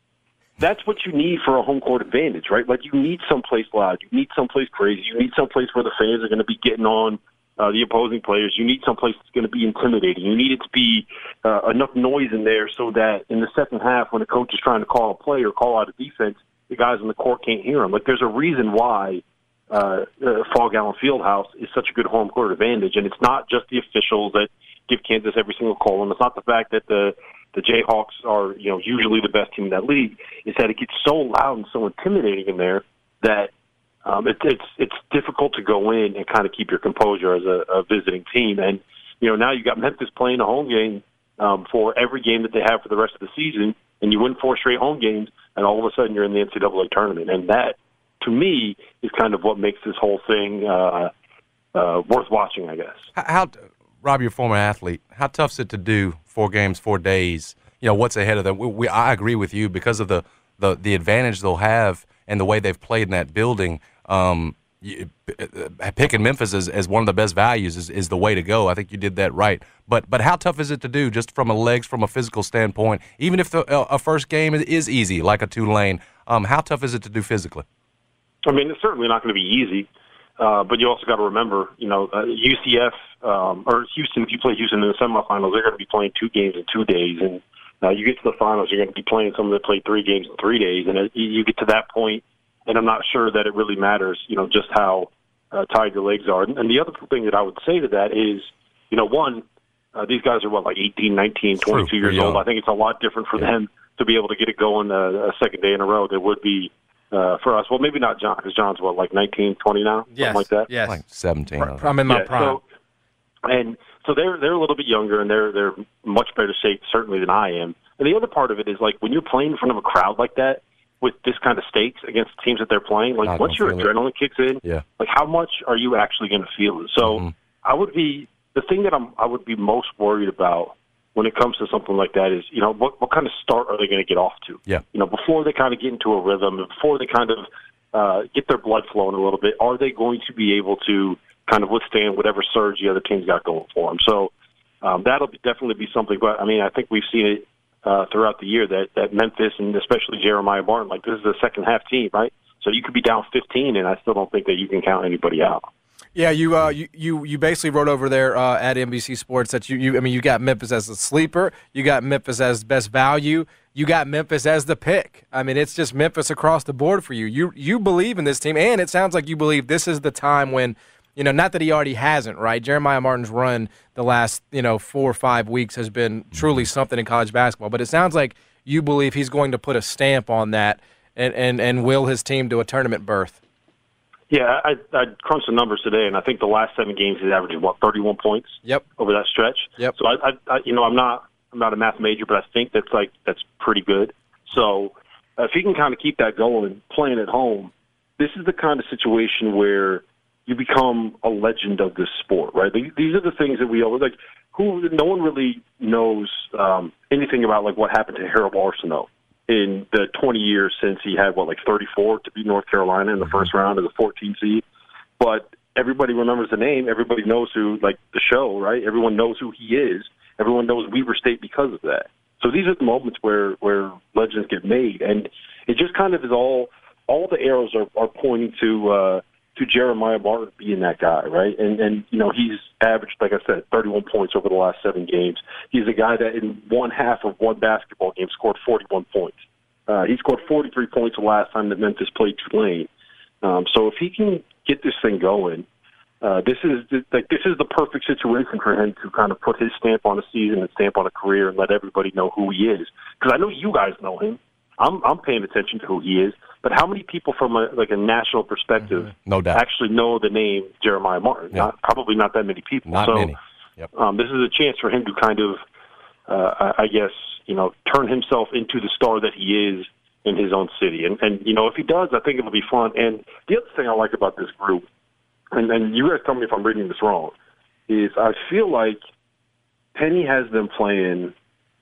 Speaker 11: that's what you need for a home court advantage, right? Like, you need someplace loud. You need someplace crazy. You need someplace where the fans are going to be getting on uh, the opposing players. You need someplace that's going to be intimidating. You need it to be uh, enough noise in there so that in the second half, when the coach is trying to call a play or call out a defense, the guys on the court can't hear them. Like, there's a reason why uh, uh, Fall Allen Fieldhouse is such a good home court advantage, and it's not just the officials that give Kansas every single call, and it's not the fact that the the Jayhawks are, you know, usually the best team in that league. It's that it gets so loud and so intimidating in there that um, it, it's it's difficult to go in and kind of keep your composure as a, a visiting team. And you know, now you got Memphis playing a home game um, for every game that they have for the rest of the season, and you win four straight home games, and all of a sudden you're in the N C double A tournament. And that, to me, is kind of what makes this whole thing uh, uh, worth watching, I guess.
Speaker 2: How, Rob, you're a former athlete. How tough is it to do four games, four days? You know, what's ahead of them? We, we, I agree with you because of the, the, the advantage they'll have and the way they've played in that building. Um, you, picking Memphis as, as one of the best values is, is the way to go. I think you did that right. But but how tough is it to do just from a legs, from a physical standpoint, even if the, a first game is easy, like a Tulane, um, how tough is it to do physically?
Speaker 11: I mean, it's certainly not going to be easy, uh, but you also got to remember, you know, uh, U C F um, or Houston, if you play Houston in the semifinals, they're going to be playing two games in two days. And uh, you get to the finals, you're going to be playing someone that played three games in three days. And uh, you get to that point, and I'm not sure that it really matters, you know, just how uh, tired your legs are. And the other thing that I would say to that is, you know, one, uh, these guys are, what, like eighteen, nineteen, twenty-two True. years old. I think it's a lot different for yeah. them to be able to get it going uh, a second day in a row than it would be uh, for us. Well, maybe not John, because John's, what, like nineteen, twenty now?
Speaker 3: Yes.
Speaker 11: Something like that?
Speaker 3: Yes.
Speaker 2: Like seventeen.
Speaker 3: I'm in my
Speaker 11: yeah,
Speaker 3: prime.
Speaker 11: So, and so they're they're a little bit younger, and they're they're much better shape, certainly, than I am. And the other part of it is, like, when you're playing in front of a crowd like that, with this kind of stakes against the teams that they're playing, like, once your adrenaline it. kicks in,
Speaker 2: yeah.
Speaker 11: like, how much are you actually going to feel it? So
Speaker 2: mm-hmm.
Speaker 11: I would be, the thing that I'm, I would be most worried about when it comes to something like that is, you know, what, what kind of start are they going to get off to?
Speaker 2: Yeah.
Speaker 11: You know, before they kind of get into a rhythm, before they kind of uh, get their blood flowing a little bit, are they going to be able to kind of withstand whatever surge the other team's got going for them? So um, that'll be, definitely be something. But, I mean, I think we've seen it Uh, throughout the year that, that Memphis and especially Jeremiah Martin, like, this is a second half team, right? So you could be down fifteen, and I still don't think that you can count anybody out.
Speaker 3: Yeah, you uh, you, you you basically wrote over there uh, at N B C Sports that you, you I mean you got Memphis as a sleeper, you got Memphis as best value, you got Memphis as the pick. I mean, it's just Memphis across the board for you. You you believe in this team, and it sounds like you believe this is the time when, you know, not that he already hasn't, right? Jeremiah Martin's run the last, you know, four or five weeks has been truly something in college basketball. But it sounds like you believe he's going to put a stamp on that and, and, and will his team to a tournament berth?
Speaker 11: Yeah, I, I crunched the numbers today, and I think the last seven games he's averaging what thirty-one points.
Speaker 3: Yep.
Speaker 11: Over that stretch.
Speaker 3: Yep.
Speaker 11: So I, I, I, you know, I'm not, I'm not a math major, but I think that's like that's pretty good. So uh, if he can kind of keep that going, playing at home, this is the kind of situation where you become a legend of this sport, right? These are the things that we always like. Who no one really knows um, anything about, like what happened to Harold Arceneaux in the twenty years since he had what, like thirty-four to beat North Carolina in the first round of the fourteen seed. But everybody remembers the name. Everybody knows who, like the show, right? Everyone knows who he is. Everyone knows Weber State because of that. So these are the moments where where legends get made, and it just kind of is all all the arrows are, are pointing to uh, to Jeremiah Martin being that guy, right? And and you know he's averaged, like I said, thirty-one points over the last seven games. He's a guy that in one half of one basketball game scored forty-one points. Uh, he scored forty-three points the last time that Memphis played Tulane. Um, so if he can get this thing going, uh, this is the, like this is the perfect situation for him to kind of put his stamp on a season and stamp on a career and let everybody know who he is. Because I know you guys know him. I'm I'm paying attention to who he is. But how many people from a, like a national perspective
Speaker 2: mm-hmm. no doubt.
Speaker 11: actually know the name Jeremiah Martin?
Speaker 2: Yeah.
Speaker 11: Not, probably not that many people.
Speaker 2: Not
Speaker 11: so,
Speaker 2: many. Yep.
Speaker 11: Um, this is a chance for him to kind of, uh, I guess, you know, turn himself into the star that he is in his own city. And, and you know, if he does, I think it'll be fun. And the other thing I like about this group, and, and you guys tell me if I'm reading this wrong, is I feel like Penny has them playing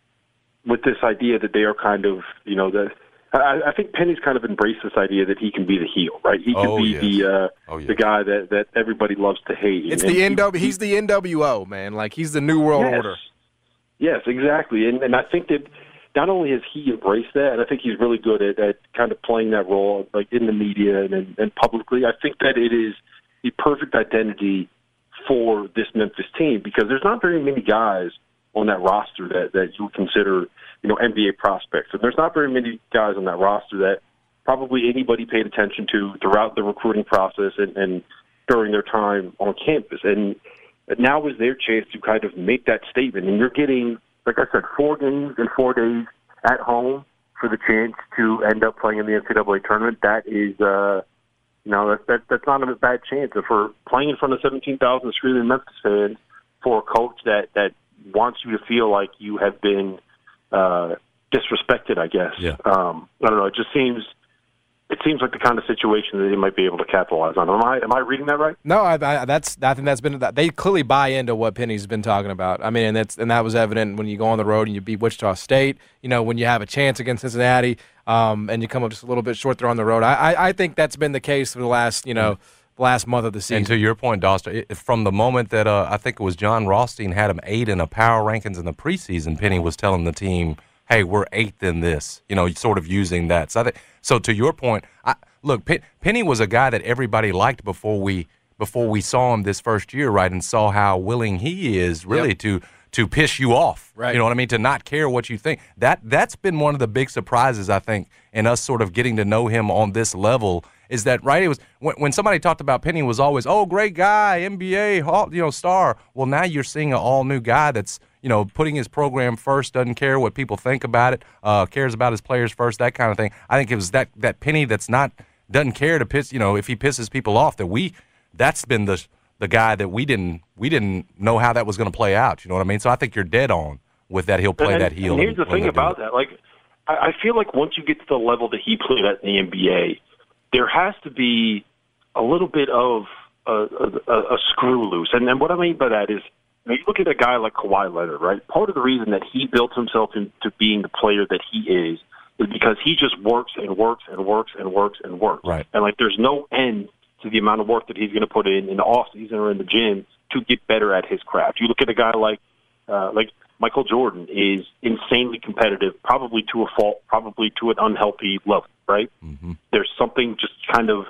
Speaker 11: with this idea that they are kind of, you know, that I, I think Penny's kind of embraced this idea that he can be the heel, right? He can
Speaker 2: oh,
Speaker 11: be
Speaker 2: yes.
Speaker 11: the uh,
Speaker 2: oh, yes.
Speaker 11: the guy that, that everybody loves to hate.
Speaker 3: It's
Speaker 11: and
Speaker 3: the
Speaker 11: he,
Speaker 3: N W. He's the N W O, man. Like he's the New World
Speaker 11: yes.
Speaker 3: Order.
Speaker 11: Yes, exactly. And and I think that not only has he embraced that, and I think he's really good at, at kind of playing that role, like in the media and, and, and publicly. I think that it is the perfect identity for this Memphis team because there's not very many guys on that roster that, that you would consider, you know, N B A prospects. And there's not very many guys on that roster that probably anybody paid attention to throughout the recruiting process and, and during their time on campus. And now is their chance to kind of make that statement. And you're getting, like I said, four games in four days at home for the chance to end up playing in the N C double A tournament. That is, uh, you know, that, that, that's not a bad chance. If we're playing in front of seventeen thousand screaming Memphis fans for a coach that, that wants you to feel like you have been uh, disrespected, I guess.
Speaker 2: Yeah.
Speaker 11: Um, I don't know. It just seems it seems like the kind of situation that they might be able to capitalize on. Am I am I reading that right?
Speaker 3: No, I, I, that's I think that's been they clearly buy into what Penny's been talking about. I mean, and that's and that was evident when you go on the road and you beat Wichita State. You know, when you have a chance against Cincinnati, um, and you come up just a little bit short there on the road. I, I, I think that's been the case for the last you know. Mm-hmm. last month of the season.
Speaker 2: And to your point, Doster, it, from the moment that uh, I think it was John Rothstein had him eight in a power rankings in the preseason, Penny was telling the team, hey, we're eighth in this, you know, sort of using that. So, I think, so to your point, I, look, P- Penny was a guy that everybody liked before we before we saw him this first year, right, and saw how willing he is really yep. to to piss you off,
Speaker 3: right?
Speaker 2: You know what I mean? To not care what you think. That, that's been one of the big surprises, I think, in us sort of getting to know him on this level is that, right, it was when, when somebody talked about Penny, it was always, oh, great guy, N B A, you know, star. Well, now you're seeing an all-new guy that's, you know, putting his program first, doesn't care what people think about it, uh, cares about his players first, that kind of thing. I think it was that, that Penny that's not, doesn't care to piss, you know, if he pisses people off, that we, that's been the the guy that we didn't we didn't know how that was going to play out. You know what I mean? So I think you're dead on with that. He'll play
Speaker 11: and,
Speaker 2: that heel.
Speaker 11: And here's the thing about that. Like, I, I feel like once you get to the level that he played at in the N B A, there has to be a little bit of a, a, a screw loose. And, and what I mean by that is, you know, you look at a guy like Kawhi Leonard, right? Part of the reason that he built himself into being the player that he is is because he just works and works and works and works and works.
Speaker 2: Right.
Speaker 11: And, like, there's no end to the amount of work that he's going to put in in the off season or in the gym to get better at his craft. You look at a guy like uh, like Michael Jordan is insanely competitive, probably to a fault, probably to an unhealthy level, right?
Speaker 2: Mm-hmm.
Speaker 11: There's something just kind of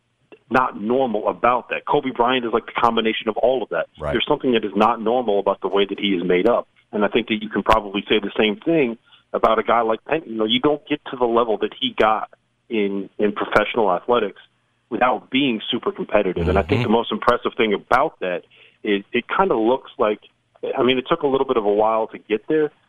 Speaker 11: not normal about that. Kobe Bryant is like the combination of all of that.
Speaker 2: Right.
Speaker 11: There's something that is not normal about the way that he is made up. And I think that you can probably say the same thing about a guy like Penny. You know, you don't get to the level that he got in, in professional athletics without being super competitive.
Speaker 2: Mm-hmm.
Speaker 11: And I think the most impressive thing about that is it kind of looks like, I mean, it took a little bit of a while to get there,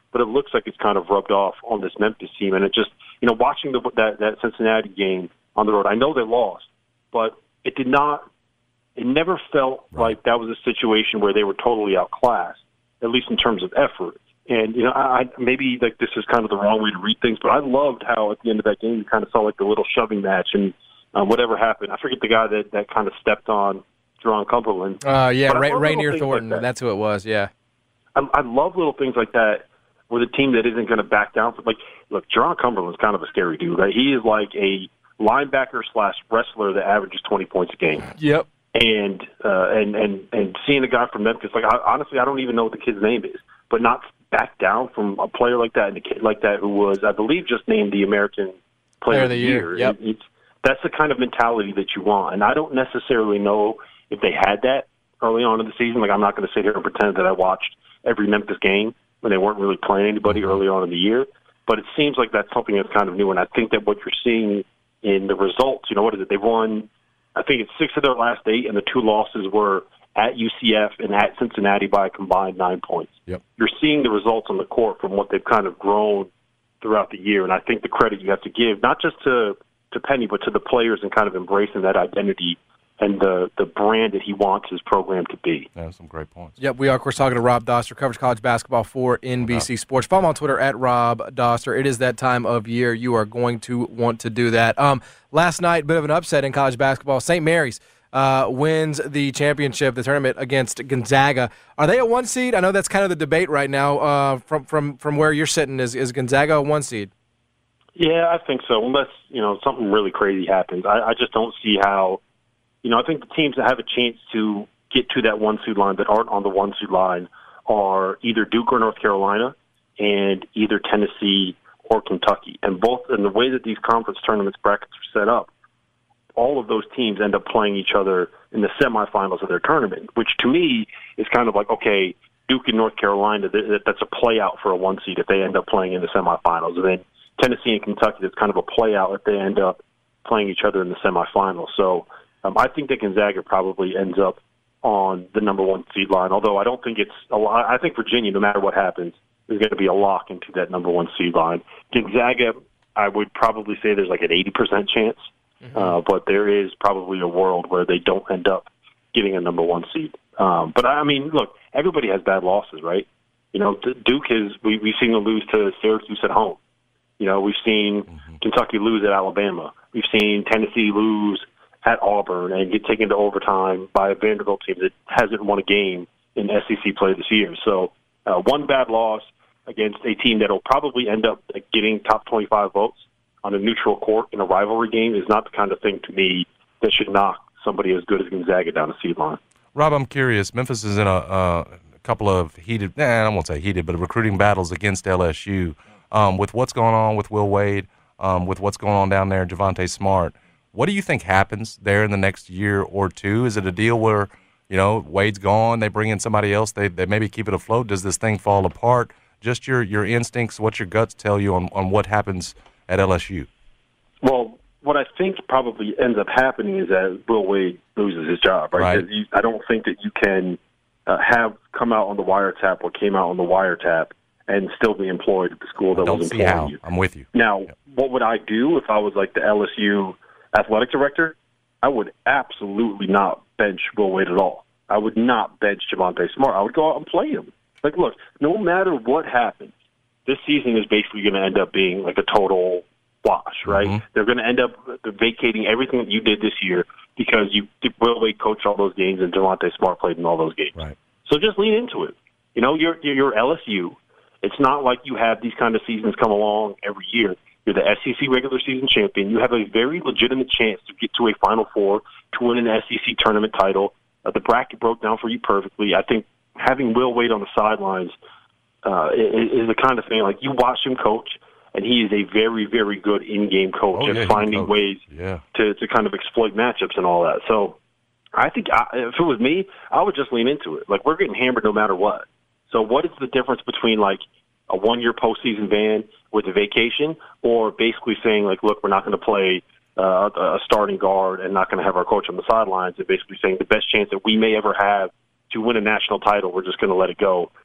Speaker 11: but it looks like it's kind of rubbed off on this Memphis team. And it just, you know, watching the, that, that Cincinnati game on the road, I know they lost, but it did not, it never felt right. like that was a situation where they were totally outclassed, at least in terms of effort. And, you know, I, maybe like this is kind of the wrong way to read things, but I loved how at the end of that game you kind of saw like the little shoving match and um, whatever happened. I forget the guy that, that kind of stepped on Jerron Cumberland.
Speaker 3: Uh, yeah, Ra- Rainier Thornton. Like that. That's who it was, yeah.
Speaker 11: I, I love little things like that with a team that isn't going to back down. From, like, look, Jerron Cumberland's kind of a scary dude, right? He is like a linebacker slash wrestler that averages twenty points a game.
Speaker 3: Yep.
Speaker 11: And uh, and and and seeing a guy from Memphis, like I, honestly, I don't even know what the kid's name is, but not back down from a player like that and a kid like that who was, I believe, just named the American Player, player of the Year. year.
Speaker 3: Yep.
Speaker 11: It's, that's the kind of mentality that you want, and I don't necessarily know if they had that early on in the season. Like, I'm not going to sit here and pretend that I watched every Memphis game when they weren't really playing anybody early on in the year, but it seems like that's something that's kind of new, and I think that what you're seeing in the results, you know, what is it? They won, I think it's six of their last eight, and the two losses were at U C F and at Cincinnati by a combined nine points.
Speaker 2: Yep.
Speaker 11: You're seeing the results on the court from what they've kind of grown throughout the year, and I think the credit you have to give, not just to, to Penny, but to the players and kind of embracing that identity and the, the brand that he wants his program to be.
Speaker 2: Yeah, some great points.
Speaker 3: Yep, we are, of course, talking to Rob Doster, covers college basketball for N B C Sports. Follow him on Twitter at Rob Doster. It is that time of year. You are going to want to do that. Um, last night, bit of an upset in college basketball. Saint Mary's uh, wins the championship, the tournament against Gonzaga. Are they a one seed? I know that's kind of the debate right now. Uh, from from from where you're sitting, is is Gonzaga a one seed?
Speaker 11: Yeah, I think so. Unless you know something really crazy happens, I, I just don't see how. You know, I think the teams that have a chance to get to that one seed line that aren't on the one seed line are either Duke or North Carolina, and either Tennessee or Kentucky. And both in the way that these conference tournaments brackets are set up, all of those teams end up playing each other in the semifinals of their tournament, which to me is kind of like, okay, Duke and North Carolina, that's a play out for a one seed if they end up playing in the semifinals. And then Tennessee and Kentucky, that's kind of a play out if they end up playing each other in the semifinals. So um, I think that Gonzaga probably ends up on the number one seed line, although I don't think it's a lot. I think Virginia, no matter what happens, is going to be a lock into that number one seed line. Gonzaga, I would probably say there's like an eighty percent chance. Mm-hmm. Uh, but there is probably a world where they don't end up getting a number one seed. Um, but, I mean, look, everybody has bad losses, right? You know, Duke has we, – we've seen them lose to Syracuse at home. You know, we've seen mm-hmm. Kentucky lose at Alabama. We've seen Tennessee lose at Auburn and get taken to overtime by a Vanderbilt team that hasn't won a game in S E C play this year. So uh, one bad loss against a team that will probably end up getting top twenty-five votes on a neutral court in a rivalry game is not the kind of thing to me that should knock somebody as good as Gonzaga down the seed line.
Speaker 2: Rob, I'm curious. Memphis is in a, uh, a couple of heated, eh, I won't say heated, but recruiting battles against L S U. Um, with what's going on with Will Wade, um, with what's going on down there, Javonte Smart, what do you think happens there in the next year or two? Is it a deal where, you know, Wade's gone, they bring in somebody else, they they maybe keep it afloat? Does this thing fall apart? Just your, your instincts, what your guts tell you on, on what happens at L S U?
Speaker 11: Well, what I think probably ends up happening is that Will Wade loses his job, right?
Speaker 2: right.
Speaker 11: You, I don't think that you can uh, have come out on the wiretap or came out on the wiretap and still be employed at the school that
Speaker 2: I don't
Speaker 11: was
Speaker 2: see
Speaker 11: employing
Speaker 2: how.
Speaker 11: you.
Speaker 2: I'm with you.
Speaker 11: Now,
Speaker 2: yep.
Speaker 11: what would I do if I was like the L S U athletic director? I would absolutely not bench Will Wade at all. I would not bench Javonte Smart. I would go out and play him. Like, look, no matter what happens, this season is basically going to end up being like a total wash, right?
Speaker 2: Mm-hmm.
Speaker 11: They're going to end up vacating everything that you did this year because you Will Wade coached all those games and Javonte Smart played in all those games.
Speaker 2: Right.
Speaker 11: So just lean into it. You know, you're you're L S U. It's not like you have these kind of seasons come along every year. You're the S E C regular season champion. You have a very legitimate chance to get to a Final Four, to win an S E C tournament title. Uh, the bracket broke down for you perfectly. I think having Will Wade on the sidelines uh, is, is the kind of thing, like you watch him coach, and he is a very, very good in-game coach
Speaker 2: oh,
Speaker 11: at
Speaker 2: yeah,
Speaker 11: finding ways
Speaker 2: yeah.
Speaker 11: to, to kind of exploit matchups and all that. So I think I, if it was me, I would just lean into it. Like, we're getting hammered no matter what. So what is the difference between, like, a one-year postseason ban with a vacation or basically saying, like, look, we're not going to play uh, a starting guard and not going to have our coach on the sidelines, and basically saying the best chance that we may ever have to win a national title, we're just going to let it go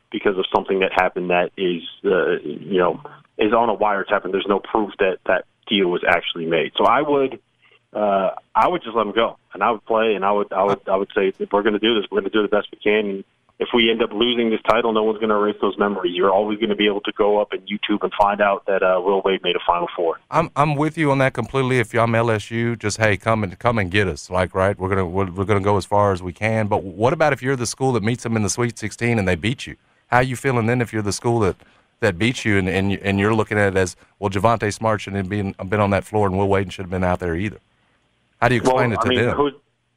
Speaker 11: because of something that happened that is, uh, you know, is on a wiretap, and there's no proof that that deal was actually made. So I would, uh, I would just let him go, and I would play, and I would, I would, I would say, if we're going to do this, we're going to do the best we can. And if we end up losing this title, no one's going to erase those memories. You're always going to be able to go up and YouTube and find out that uh, Will Wade made a Final Four.
Speaker 2: I'm I'm with you on that completely. If I'm L S U, just hey, come and come and get us. Like, right, we're gonna we're, we're gonna go as far as we can. But what about if you're the school that meets them in the Sweet sixteen and they beat you? How are you feeling then if you're the school that, that beats you and and, you, and you're looking at it as, well, Javonte Smart shouldn't have been, been on that floor and Will Wade shouldn't have been out there either? How do you explain
Speaker 11: well,
Speaker 2: it to
Speaker 11: I mean,
Speaker 2: them?
Speaker 11: Who,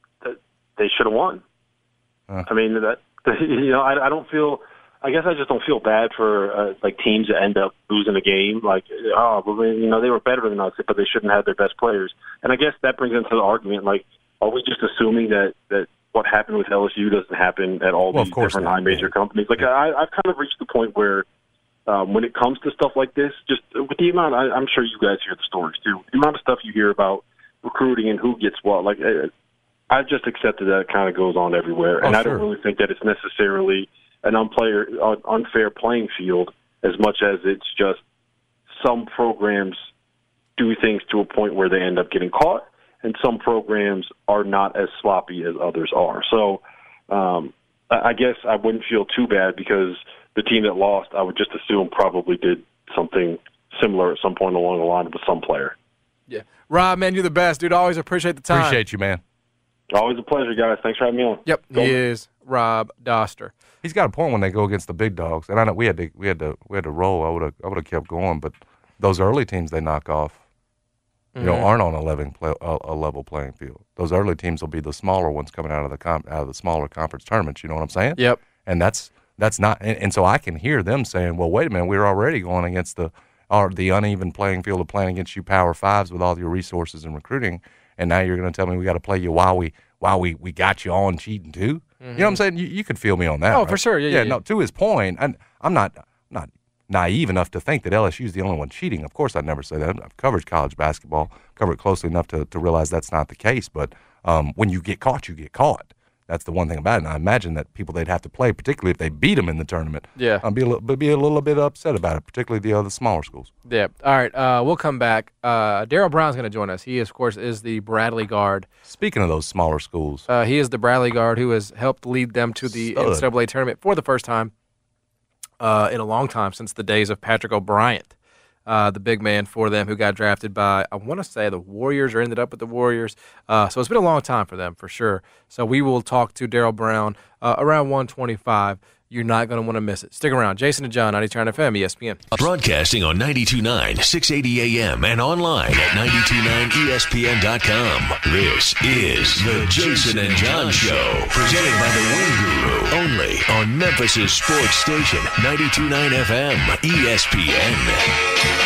Speaker 11: they should have won.
Speaker 2: Uh.
Speaker 11: I mean, that you know, I, I don't feel. I guess I just don't feel bad for uh, like teams that end up losing a game. Like, oh, well, you know, they were better than us, but they shouldn't have their best players. And I guess that brings into the argument, like, are we just assuming that that what happened with L S U doesn't happen at all
Speaker 2: well,
Speaker 11: these different high major companies? Like, I, I've kind of reached the point where um, when it comes to stuff like this, just with the amount, I, I'm sure you guys hear the stories too. The amount of stuff you hear about recruiting and who gets what, like. Uh, I've just accepted that it kind of goes on everywhere, and
Speaker 2: oh,
Speaker 11: I don't
Speaker 2: sure.
Speaker 11: really think that it's necessarily an unplayer, unfair playing field as much as it's just some programs do things to a point where they end up getting caught, and some programs are not as sloppy as others are. So um, I guess I wouldn't feel too bad because the team that lost, I would just assume probably did something similar at some point along the line with some player.
Speaker 3: Yeah. Rob, man, you're the best, dude. Always appreciate the time.
Speaker 2: Appreciate you, man.
Speaker 11: Always a pleasure, guys. Thanks for having me on.
Speaker 3: Yep,
Speaker 11: Go
Speaker 3: he
Speaker 11: on.
Speaker 3: is Rob Doster.
Speaker 2: He's got a point when they go against the big dogs, and I know we had to we had to we had to roll. I would have I would have kept going, but those early teams they knock off, you mm-hmm. know, aren't on a level play, a, a level playing field. Those early teams will be the smaller ones coming out of the comp, out of the smaller conference tournaments. You know what I'm saying?
Speaker 3: Yep.
Speaker 2: And that's that's not, and, and so I can hear them saying, "Well, wait a minute, we're already going against the or the uneven playing field of playing against you Power Fives with all your resources and recruiting, and now you're going to tell me we got to play you while we." While we, we got you on cheating too, mm-hmm. you know what I'm saying? You, you could feel me on that.
Speaker 3: Oh,
Speaker 2: right?
Speaker 3: for sure. Yeah,
Speaker 2: yeah.
Speaker 3: yeah, yeah.
Speaker 2: No, to his point, and I'm not not naive enough to think that L S U is the only one cheating. Of course, I'd never say that. I've covered college basketball, covered it closely enough to, to realize that's not the case. But um, when you get caught, you get caught. That's the one thing about it. And I imagine that people they'd have to play, particularly if they beat them in the tournament,
Speaker 3: yeah,
Speaker 2: um, be a little, be a little bit upset about it, particularly the other smaller schools.
Speaker 3: Yeah. All right. Uh, we'll come back. Uh, Daryl Brown's going to join us. He, of course, is the Bradley guard.
Speaker 2: Speaking of those smaller schools,
Speaker 3: uh, he is the Bradley guard who has helped lead them to the Stud. N C double A tournament for the first time uh, in a long time, since the days of Patrick O'Brien. Uh, the big man for them who got drafted by, I want to say, the Warriors or ended up with the Warriors. Uh, so it's been a long time for them, for sure. So we will talk to Daryl Brown uh, around one twenty-five. You're not going to want to miss it. Stick around. Jason and John, ninety-two F M, E S P N.
Speaker 7: Broadcasting on ninety-two point nine, six eighty A M and online at ninety-two point nine E S P N dot com. This is the Jason and John Show, presented by the Wing Guru, only on Memphis' sports station, ninety-two point nine F M, E S P N.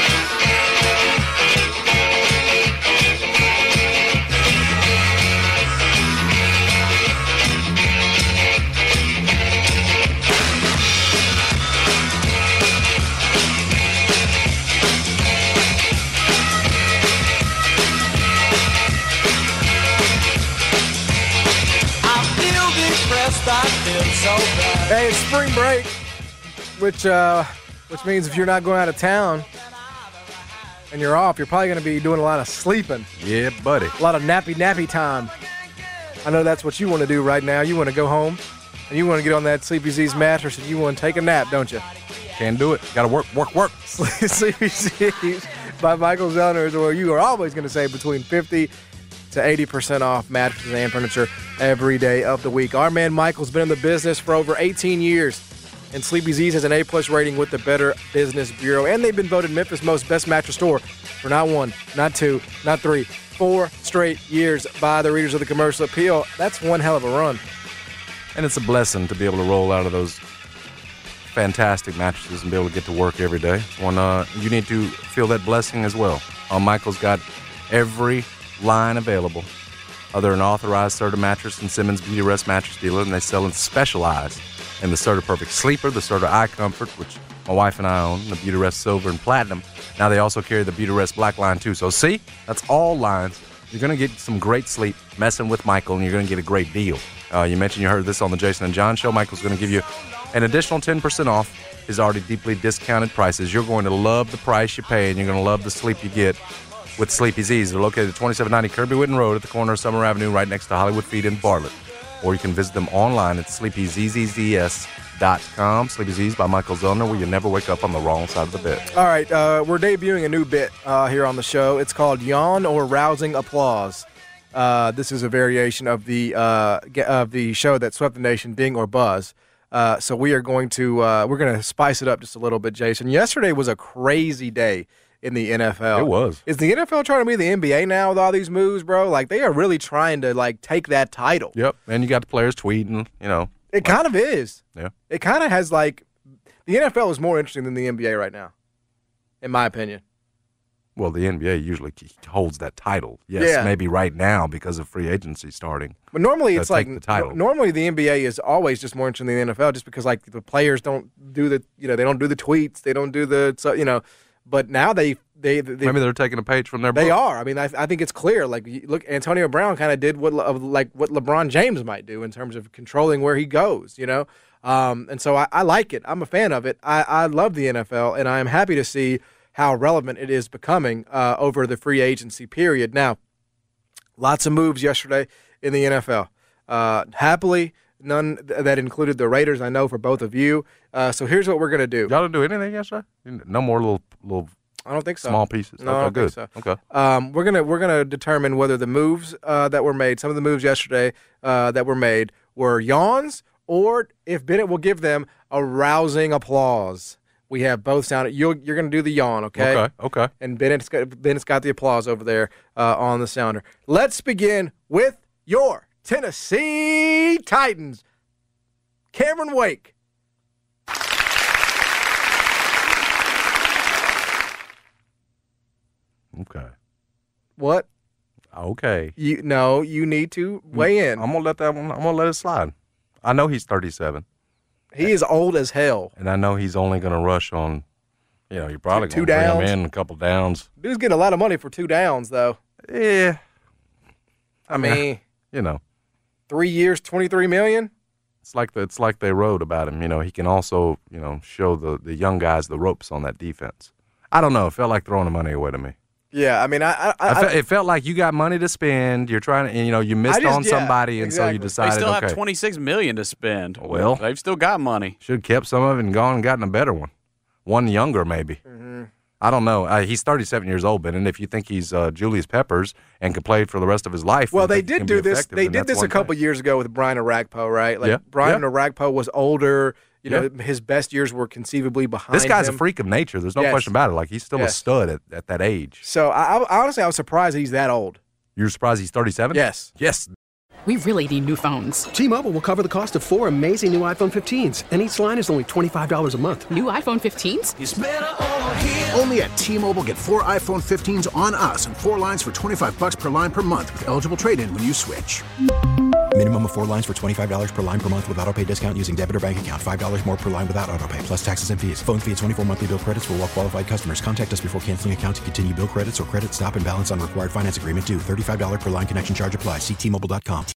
Speaker 3: Hey, it's spring break, which uh, which means if you're not going out of town and you're off, you're probably going to be doing a lot of sleeping.
Speaker 2: Yeah, buddy.
Speaker 3: A lot of nappy nappy time. I know that's what you want to do right now. You want to go home and you want to get on that Sleepy Z's mattress and you want to take a nap, don't you?
Speaker 2: Can't do it. Got to work, work, work.
Speaker 3: Sleepy Z's by Michael Zellner is where you are always going to save between fifty to eighty percent off mattresses and furniture every day of the week. Our man Michael's been in the business for over eighteen years, and Sleepy Z's has an A-plus rating with the Better Business Bureau, and they've been voted Memphis' most best mattress store for not one, not two, not three, four straight years by the readers of the Commercial Appeal. That's one hell of a run.
Speaker 2: And it's a blessing to be able to roll out of those fantastic mattresses and be able to get to work every day. When uh, you need to feel that blessing as well. Uh, Michael's got every line available. Uh, they're an authorized Serta mattress and Simmons Beauty Rest mattress dealer, and they sell and specialize in the Serta Perfect Sleeper, the Serta Eye Comfort, which my wife and I own, the Beauty Rest Silver and Platinum. Now they also carry the Beauty Rest Black line too. So see, that's all lines. You're going to get some great sleep messing with Michael, and you're going to get a great deal. Uh, you mentioned you heard this on the Jason and John Show. Michael's going to give you an additional ten percent off his already deeply discounted prices. You're going to love the price you pay, and you're going to love the sleep you get with Sleepy Z's. They're located at twenty-seven ninety Kirby Whitten Road at the corner of Summer Avenue, right next to Hollywood Feed in Bartlett. Or you can visit them online at sleepy z z z s dot com. Sleepy Z's by Michael Zellner, where you never wake up on the wrong side of the bed.
Speaker 3: All right, uh, we're debuting a new bit uh, here on the show. It's called Yawn or Rousing Applause. Uh, this is a variation of the uh, of the show that swept the nation, Ding or Buzz. Uh, so we are going to uh, we're going to spice it up just a little bit, Jason. Yesterday was a crazy day in the N F L.
Speaker 2: It was.
Speaker 3: Is the N F L trying to be the N B A now with all these moves, bro? Like, they are really trying to, like, take that title.
Speaker 2: Yep, and you got the players tweeting, you know.
Speaker 3: It kind of is.
Speaker 2: Yeah.
Speaker 3: It kind of has, like, the N F L is more interesting than the N B A right now, in my opinion.
Speaker 2: Well, the N B A usually holds that title. Yes,
Speaker 3: Yeah.
Speaker 2: maybe right now because of free agency starting.
Speaker 3: But normally
Speaker 2: They'll
Speaker 3: it's like
Speaker 2: take the title.
Speaker 3: normally the N B A is always just more interesting than the N F L, just because like the players don't do the you know they don't do the tweets, they don't do the so, you know. But now they they, they
Speaker 2: maybe they're taking a page from their book.
Speaker 3: They are. I mean, I, I think it's clear. Like, you look, Antonio Brown kind of did what Le- like what LeBron James might do in terms of controlling where he goes. You know, um, and so I, I like it. I'm a fan of it. I, I love the N F L, and I am happy to see how relevant it is becoming uh, over the free agency period. Now, lots of moves yesterday in the N F L. Uh, happily, none th- that included the Raiders, I know, for both of you. Uh, so here's what we're going to do.
Speaker 2: Y'all didn't do anything yesterday? No more little little
Speaker 3: I don't think so.
Speaker 2: small pieces?
Speaker 3: No,
Speaker 2: okay,
Speaker 3: I don't
Speaker 2: good.
Speaker 3: think so.
Speaker 2: Okay.
Speaker 3: Um, we're gonna we're gonna determine whether the moves uh, that were made, some of the moves yesterday uh, that were made, were yawns, or if Bennett will give them a rousing applause. We have both sounded. You're you're gonna do the yawn, okay?
Speaker 2: Okay. Okay.
Speaker 3: And Bennett's got Bennett's got the applause over there uh, on the sounder. Let's begin with your Tennessee Titans, Cameron Wake.
Speaker 2: Okay.
Speaker 3: What?
Speaker 2: Okay.
Speaker 3: You no, you need to weigh in.
Speaker 2: I'm gonna let that one. I'm gonna let it slide. I know he's thirty-seven.
Speaker 3: He is old as hell.
Speaker 2: And I know he's only going to rush on, you know, you're probably
Speaker 3: Two-
Speaker 2: going to
Speaker 3: two
Speaker 2: bring him
Speaker 3: downs.
Speaker 2: in a couple downs.
Speaker 3: Dude's getting a lot of money for two downs, though.
Speaker 2: Yeah.
Speaker 3: I mean,
Speaker 2: You know,
Speaker 3: three years, twenty-three million.
Speaker 2: it's like the, it's like they wrote about him. You know, he can also, you know, show the, the young guys the ropes on that defense. I don't know. It felt like throwing the money away to me.
Speaker 3: Yeah, I mean, I, I,
Speaker 2: I
Speaker 3: I
Speaker 2: fe- it felt like you got money to spend. You're trying to, and, you know, you missed
Speaker 3: I just-
Speaker 2: on
Speaker 3: yeah,
Speaker 2: somebody, and
Speaker 3: exactly.
Speaker 2: so you
Speaker 3: They
Speaker 2: decided,
Speaker 4: They still
Speaker 2: okay,
Speaker 4: have twenty-six million dollars to spend.
Speaker 2: Well.
Speaker 4: They've still got money.
Speaker 2: should have kept some of it and gone and gotten a better one. One younger, maybe.
Speaker 3: Mm-hmm.
Speaker 2: I don't know. Uh, he's thirty-seven years old, Ben, and if you think he's uh, Julius Peppers and could play for the rest of his life,
Speaker 3: well,
Speaker 2: and
Speaker 3: they
Speaker 2: think he
Speaker 3: did
Speaker 2: can
Speaker 3: do
Speaker 2: be
Speaker 3: this.
Speaker 2: effective,
Speaker 3: They
Speaker 2: then
Speaker 3: did
Speaker 2: that's
Speaker 3: this a
Speaker 2: one
Speaker 3: couple
Speaker 2: thing.
Speaker 3: years ago with Brian Orakpo, right? Like
Speaker 2: Yeah,
Speaker 3: Brian
Speaker 2: yeah.
Speaker 3: Orakpo was older. You know,
Speaker 2: Yeah.
Speaker 3: his best years were conceivably behind
Speaker 2: This guy's
Speaker 3: him.
Speaker 2: a freak of nature. There's no
Speaker 3: Yes.
Speaker 2: question about it. Like, he's still
Speaker 3: Yes.
Speaker 2: a stud at, at that age.
Speaker 3: So I, I honestly, I was surprised he's that old.
Speaker 2: You're surprised he's thirty-seven?
Speaker 3: Yes.
Speaker 2: Yes.
Speaker 12: We really need new phones.
Speaker 13: T-Mobile will cover the cost of four amazing new iPhone fifteens, and each line is only twenty-five dollars a month.
Speaker 12: New iPhone fifteens?
Speaker 5: Only at T-Mobile, get four iPhone fifteens on us and four lines for twenty-five bucks per line per month with eligible trade-in when you switch.
Speaker 6: Minimum of four lines for twenty-five dollars per line per month with auto pay discount using debit or bank account. five dollars more per line without auto pay, plus taxes and fees. Phone fee at twenty-four monthly bill credits for well-qualified customers. Contact us before canceling account to continue bill credits or credit stop and balance on required finance agreement due. thirty-five dollars per line connection charge applies. See T Mobile dot com.